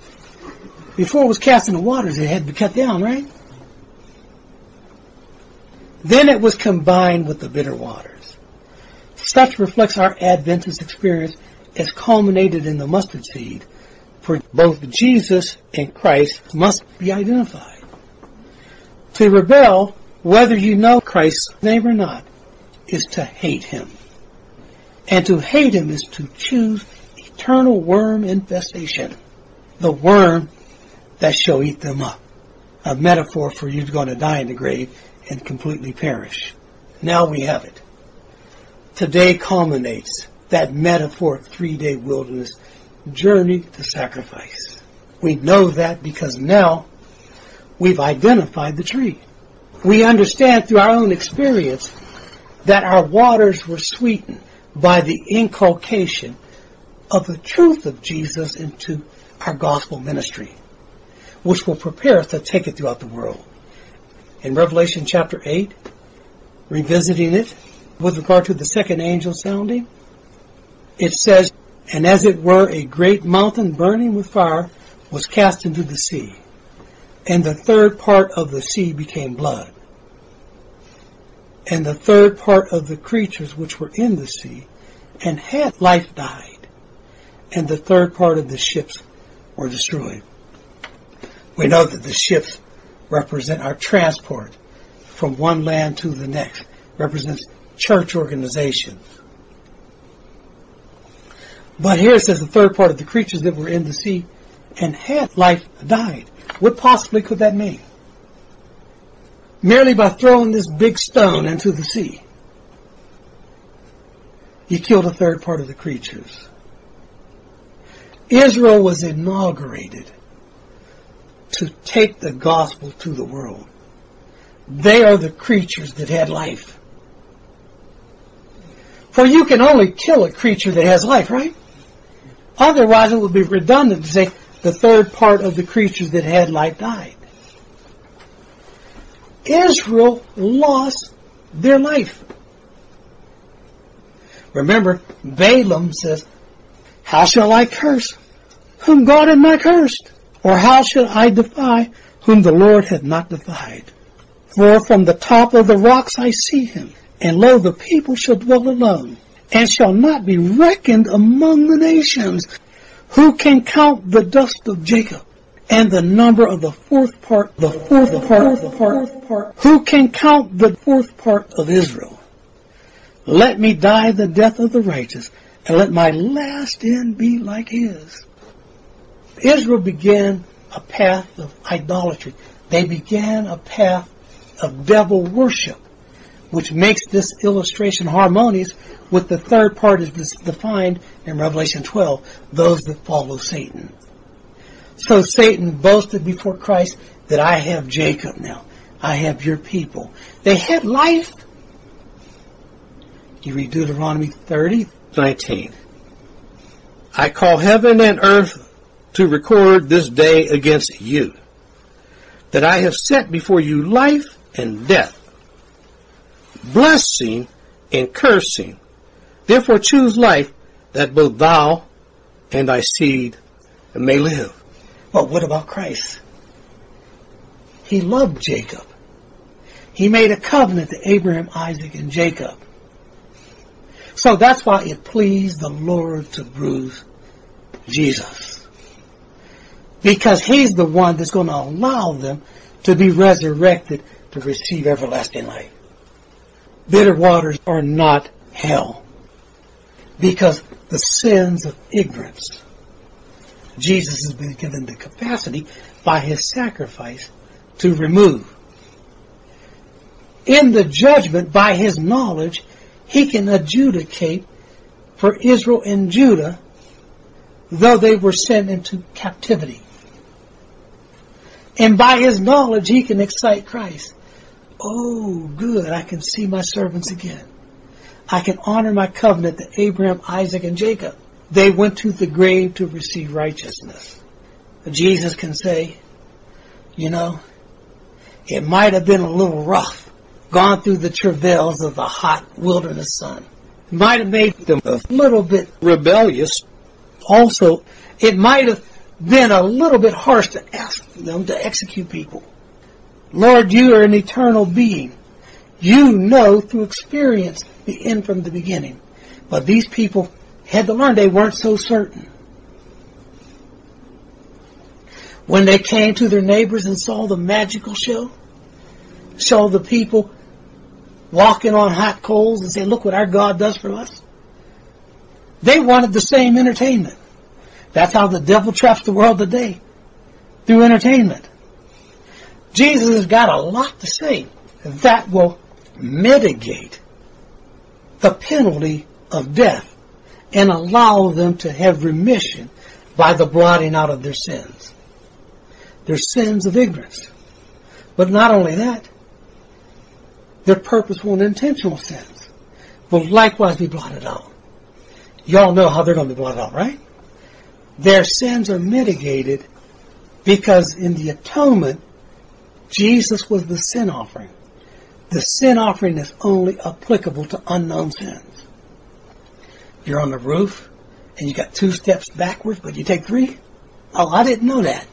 Before it was cast in the waters, it had to be cut down, right? Then it was combined with the bitter waters. Such reflects our Adventist experience as culminated in the mustard seed, for both Jesus and Christ must be identified. To rebel, whether you know Christ's name or not, is to hate him. And to hate him is to choose eternal worm infestation, the worm that shall eat them up. A metaphor for you going to die in the grave and completely perish. Now we have it. Today culminates that metaphoric three-day wilderness journey to sacrifice. We know that because now we've identified the tree. We understand through our own experience that our waters were sweetened by the inculcation of the truth of Jesus into our gospel ministry, which will prepare us to take it throughout the world. In Revelation chapter eight, revisiting it with regard to the second angel sounding, it says, "And as it were a great mountain burning with fire was cast into the sea, and the third part of the sea became blood. And the third part of the creatures which were in the sea and had life died, and the third part of the ships were destroyed." We know that the ships represent our transport from one land to the next, represents church organizations. But here it says the third part of the creatures that were in the sea and had life died. What possibly could that mean? Merely by throwing this big stone into the sea, you killed a third part of the creatures. Israel was inaugurated to take the gospel to the world. They are the creatures that had life. For you can only kill a creature that has life, right? Otherwise it would be redundant to say the third part of the creatures that had life died. Israel lost their life. Remember, Balaam says, "How shall I curse whom God had not cursed? Or how shall I defy whom the Lord had not defied? For from the top of the rocks I see him, and lo, the people shall dwell alone, and shall not be reckoned among the nations. Who can count the dust of Jacob, and the number of the fourth part, the fourth part, the fourth part? Who can count the fourth part of Israel? Let me die the death of the righteous, and let my last end be like his." Israel began a path of idolatry. They began a path of devil worship, which makes this illustration harmonious with the third part is defined in Revelation twelve, those that follow Satan. So Satan boasted before Christ that I have Jacob now. I have your people. They had life. You read Deuteronomy thirty, nineteen. "I call heaven and earth to record this day against you, that I have set before you life and death, blessing and cursing. Therefore choose life, that both thou and thy seed may live." But what about Christ? He loved Jacob. He made a covenant to Abraham, Isaac, and Jacob. So that's why it pleased the Lord to bruise Jesus. Because he's the one that's going to allow them to be resurrected to receive everlasting life. Bitter waters are not hell. Because the sins of ignorance, Jesus has been given the capacity by his sacrifice to remove. In the judgment, by his knowledge, he can adjudicate for Israel and Judah, though they were sent into captivity. And by his knowledge, he can excite Christ. Oh, good, I can see my servants again. I can honor my covenant to Abraham, Isaac, and Jacob. They went to the grave to receive righteousness. Jesus can say, you know, it might have been a little rough, gone through the travails of the hot wilderness sun. It might have made them a little bit rebellious. Also, it might have been a little bit harsh to ask them to execute people. Lord, you are an eternal being, You know through experience the end from the beginning. But these people had to learn they weren't so certain. When they came to their neighbors and saw the magical show, saw the people walking on hot coals and say, look what our God does for us. They wanted the same entertainment. That's how the devil traps the world today, through entertainment. Jesus has got a lot to say that will mitigate the penalty of death and allow them to have remission by the blotting out of their sins. Their sins of ignorance. But not only that, their purposeful and intentional sins will likewise be blotted out. Y'all know how they're going to be blotted out, right? Their sins are mitigated because in the atonement, Jesus was the sin offering. The sin offering is only applicable to unknown sins. You're on the roof and you got two steps backwards, but you take three? Oh, I didn't know that.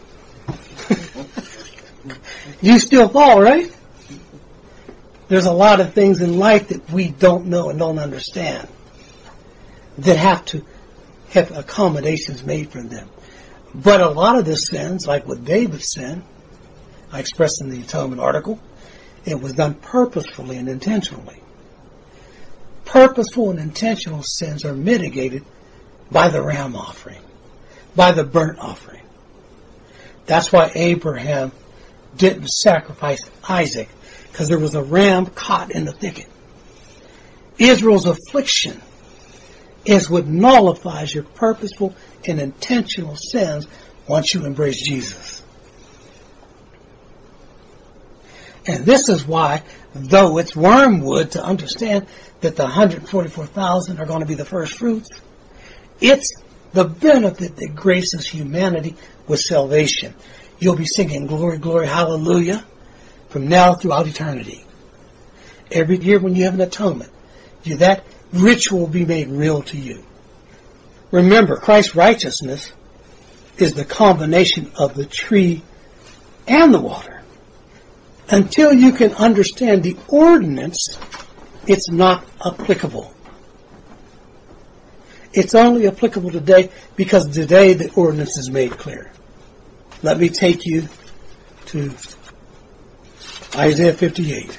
You still fall, right? There's a lot of things in life that we don't know and don't understand that have to have accommodations made for them. But a lot of the sins, like with David's sin, I expressed in the Atonement article, it was done purposefully and intentionally. Purposeful and intentional sins are mitigated by the ram offering, by the burnt offering. That's why Abraham didn't sacrifice Isaac, because there was a ram caught in the thicket. Israel's affliction is what nullifies your purposeful and intentional sins once you embrace Jesus. And this is why, though it's wormwood to understand that the one hundred forty-four thousand are going to be the first fruits, it's the benefit that graces humanity with salvation. You'll be singing glory, glory, hallelujah from now throughout eternity. Every year when you have an atonement, you, that ritual will be made real to you. Remember, Christ's righteousness is the combination of the tree and the water. Until you can understand the ordinance, it's not applicable. It's only applicable today because today the ordinance is made clear. Let me take you to Isaiah fifty-eight.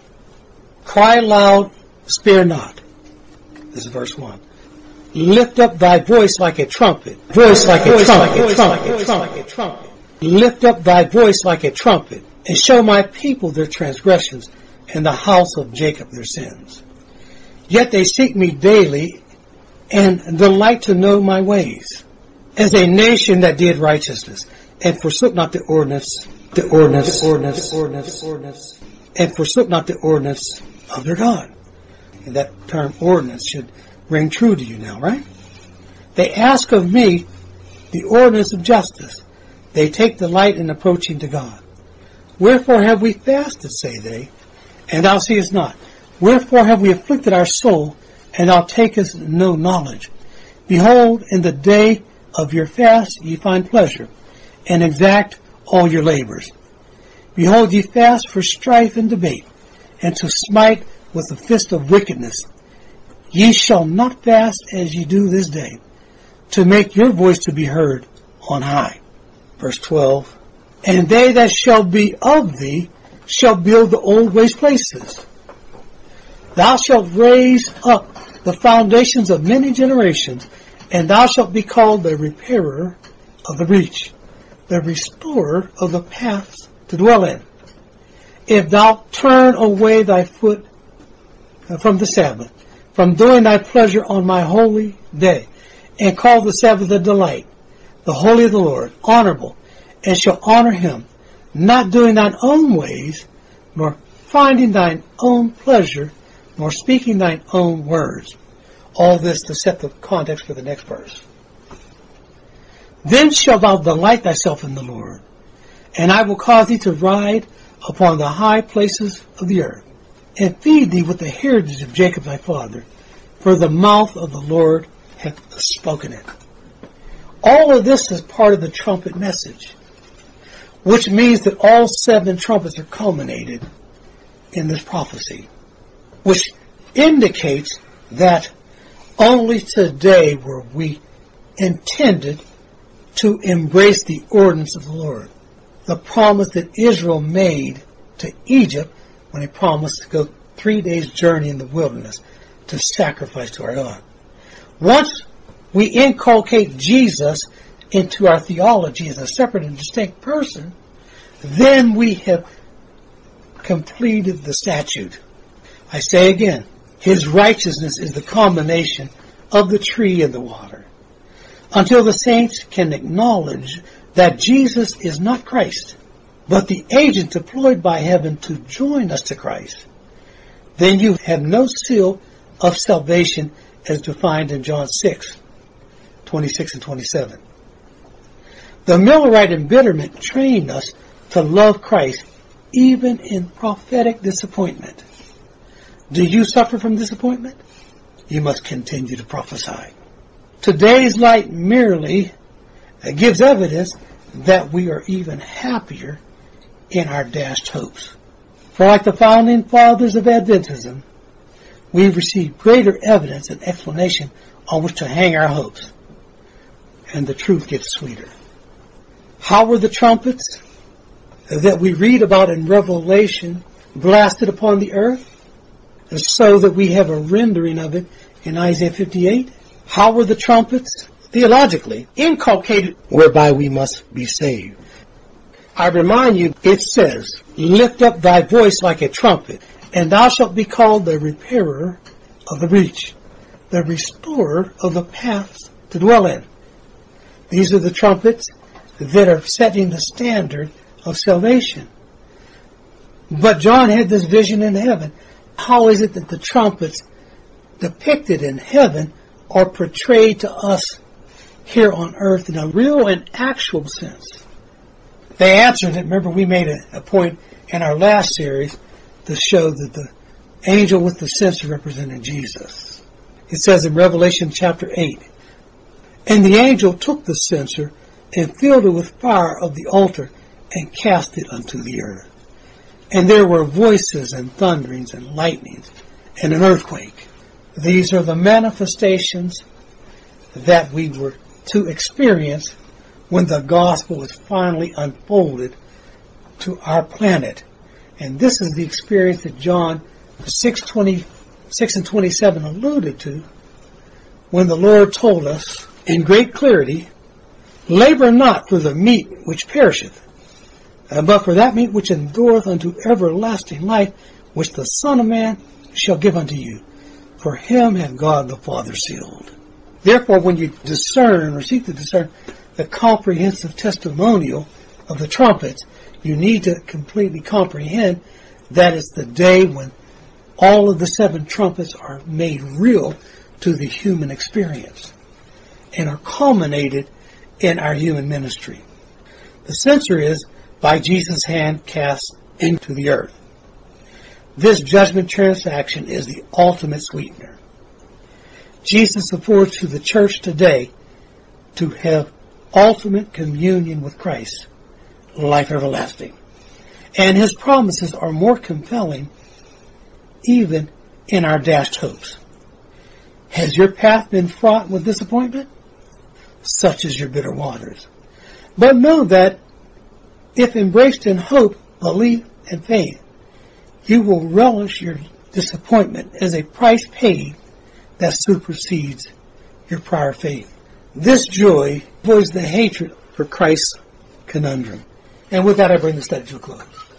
Cry loud, spare not. This is verse one. Lift up thy voice like a trumpet. Voice like a trumpet. Trumpet. Trumpet. Trumpet. Lift up thy voice like a trumpet, and show my people their transgressions, and the house of Jacob their sins. Yet they seek me daily, and delight to know my ways, as a nation that did righteousness, and forsook not the ordinance, the ordinance, the ordinance, the ordinance, the ordinance, and forsook not the ordinance of their God. And that term ordinance should ring true to you now, right? They ask of me the ordinance of justice. They take delight in approaching to God. Wherefore have we fasted, say they, and thou seest not? Wherefore have we afflicted our soul, and thou takest no knowledge? Behold, in the day of your fast ye find pleasure, and exact all your labors. Behold, ye fast for strife and debate, and to smite with the fist of wickedness. Ye shall not fast as ye do this day, to make your voice to be heard on high. Verse twelve. And they that shall be of thee shall build the old waste places. Thou shalt raise up the foundations of many generations, and thou shalt be called the repairer of the breach, the restorer of the paths to dwell in. If thou turn away thy foot from the Sabbath, from doing thy pleasure on my holy day, and call the Sabbath a delight, the holy of the Lord, honorable, and shall honor him, not doing thine own ways, nor finding thine own pleasure, nor speaking thine own words. All this to set the context for the next verse. Then shalt thou delight thyself in the Lord, and I will cause thee to ride upon the high places of the earth, and feed thee with the heritage of Jacob thy father, for the mouth of the Lord hath spoken it. All of this is part of the trumpet message, which means that all seven trumpets are culminated in this prophecy. which indicates that only today were we intended to embrace the ordinance of the Lord, the promise that Israel made to Egypt when he promised to go three days' journey in the wilderness to sacrifice to our God. Once we inculcate Jesus into our theology as a separate and distinct person, then we have completed the statute. I say again, his righteousness is the combination of the tree and the water. Until the saints can acknowledge that Jesus is not Christ, but the agent deployed by heaven to join us to Christ, then you have no seal of salvation as defined in John six, twenty-six and twenty-seven. The Millerite embitterment trained us to love Christ even in prophetic disappointment. Do you suffer from disappointment? You must continue to prophesy. Today's light merely gives evidence that we are even happier in our dashed hopes. For like the founding fathers of Adventism, we've received greater evidence and explanation on which to hang our hopes. And the truth gets sweeter. How were the trumpets that we read about in Revelation blasted upon the earth? And so that we have a rendering of it in Isaiah fifty-eight. How were the trumpets, theologically, inculcated whereby we must be saved? I remind you, it says, lift up thy voice like a trumpet, and thou shalt be called the repairer of the breach, the restorer of the paths to dwell in. These are the trumpets that are setting the standard of salvation. But John had this vision in heaven. How is it that the trumpets depicted in heaven are portrayed to us here on earth in a real and actual sense? They answered it. Remember, we made a, a point in our last series to show that the angel with the censer represented Jesus. It says in Revelation chapter eight, and the angel took the censer and filled it with fire of the altar and cast it unto the earth. And there were voices and thunderings and lightnings and an earthquake. These are the manifestations that we were to experience when the gospel was finally unfolded to our planet. And this is the experience that John six twenty-six and twenty-seven alluded to when the Lord told us in great clarity, labor not for the meat which perisheth, but for that meat which endureth unto everlasting life, which the Son of Man shall give unto you. For him hath God the Father sealed. Therefore, when you discern, or seek to discern, the comprehensive testimonial of the trumpets, you need to completely comprehend that it's the day when all of the seven trumpets are made real to the human experience and are culminated in our human ministry. The censer is by Jesus' hand cast into the earth. This judgment transaction is the ultimate sweetener. Jesus affords to the church today to have ultimate communion with Christ, life everlasting. And his promises are more compelling even in our dashed hopes. Has your path been fraught with disappointment? Such is your bitter waters. But know that if embraced in hope, belief, and faith, you will relish your disappointment as a price paid that supersedes your prior faith. This joy avoids the hatred for Christ's conundrum. And with that, I bring the study to a close.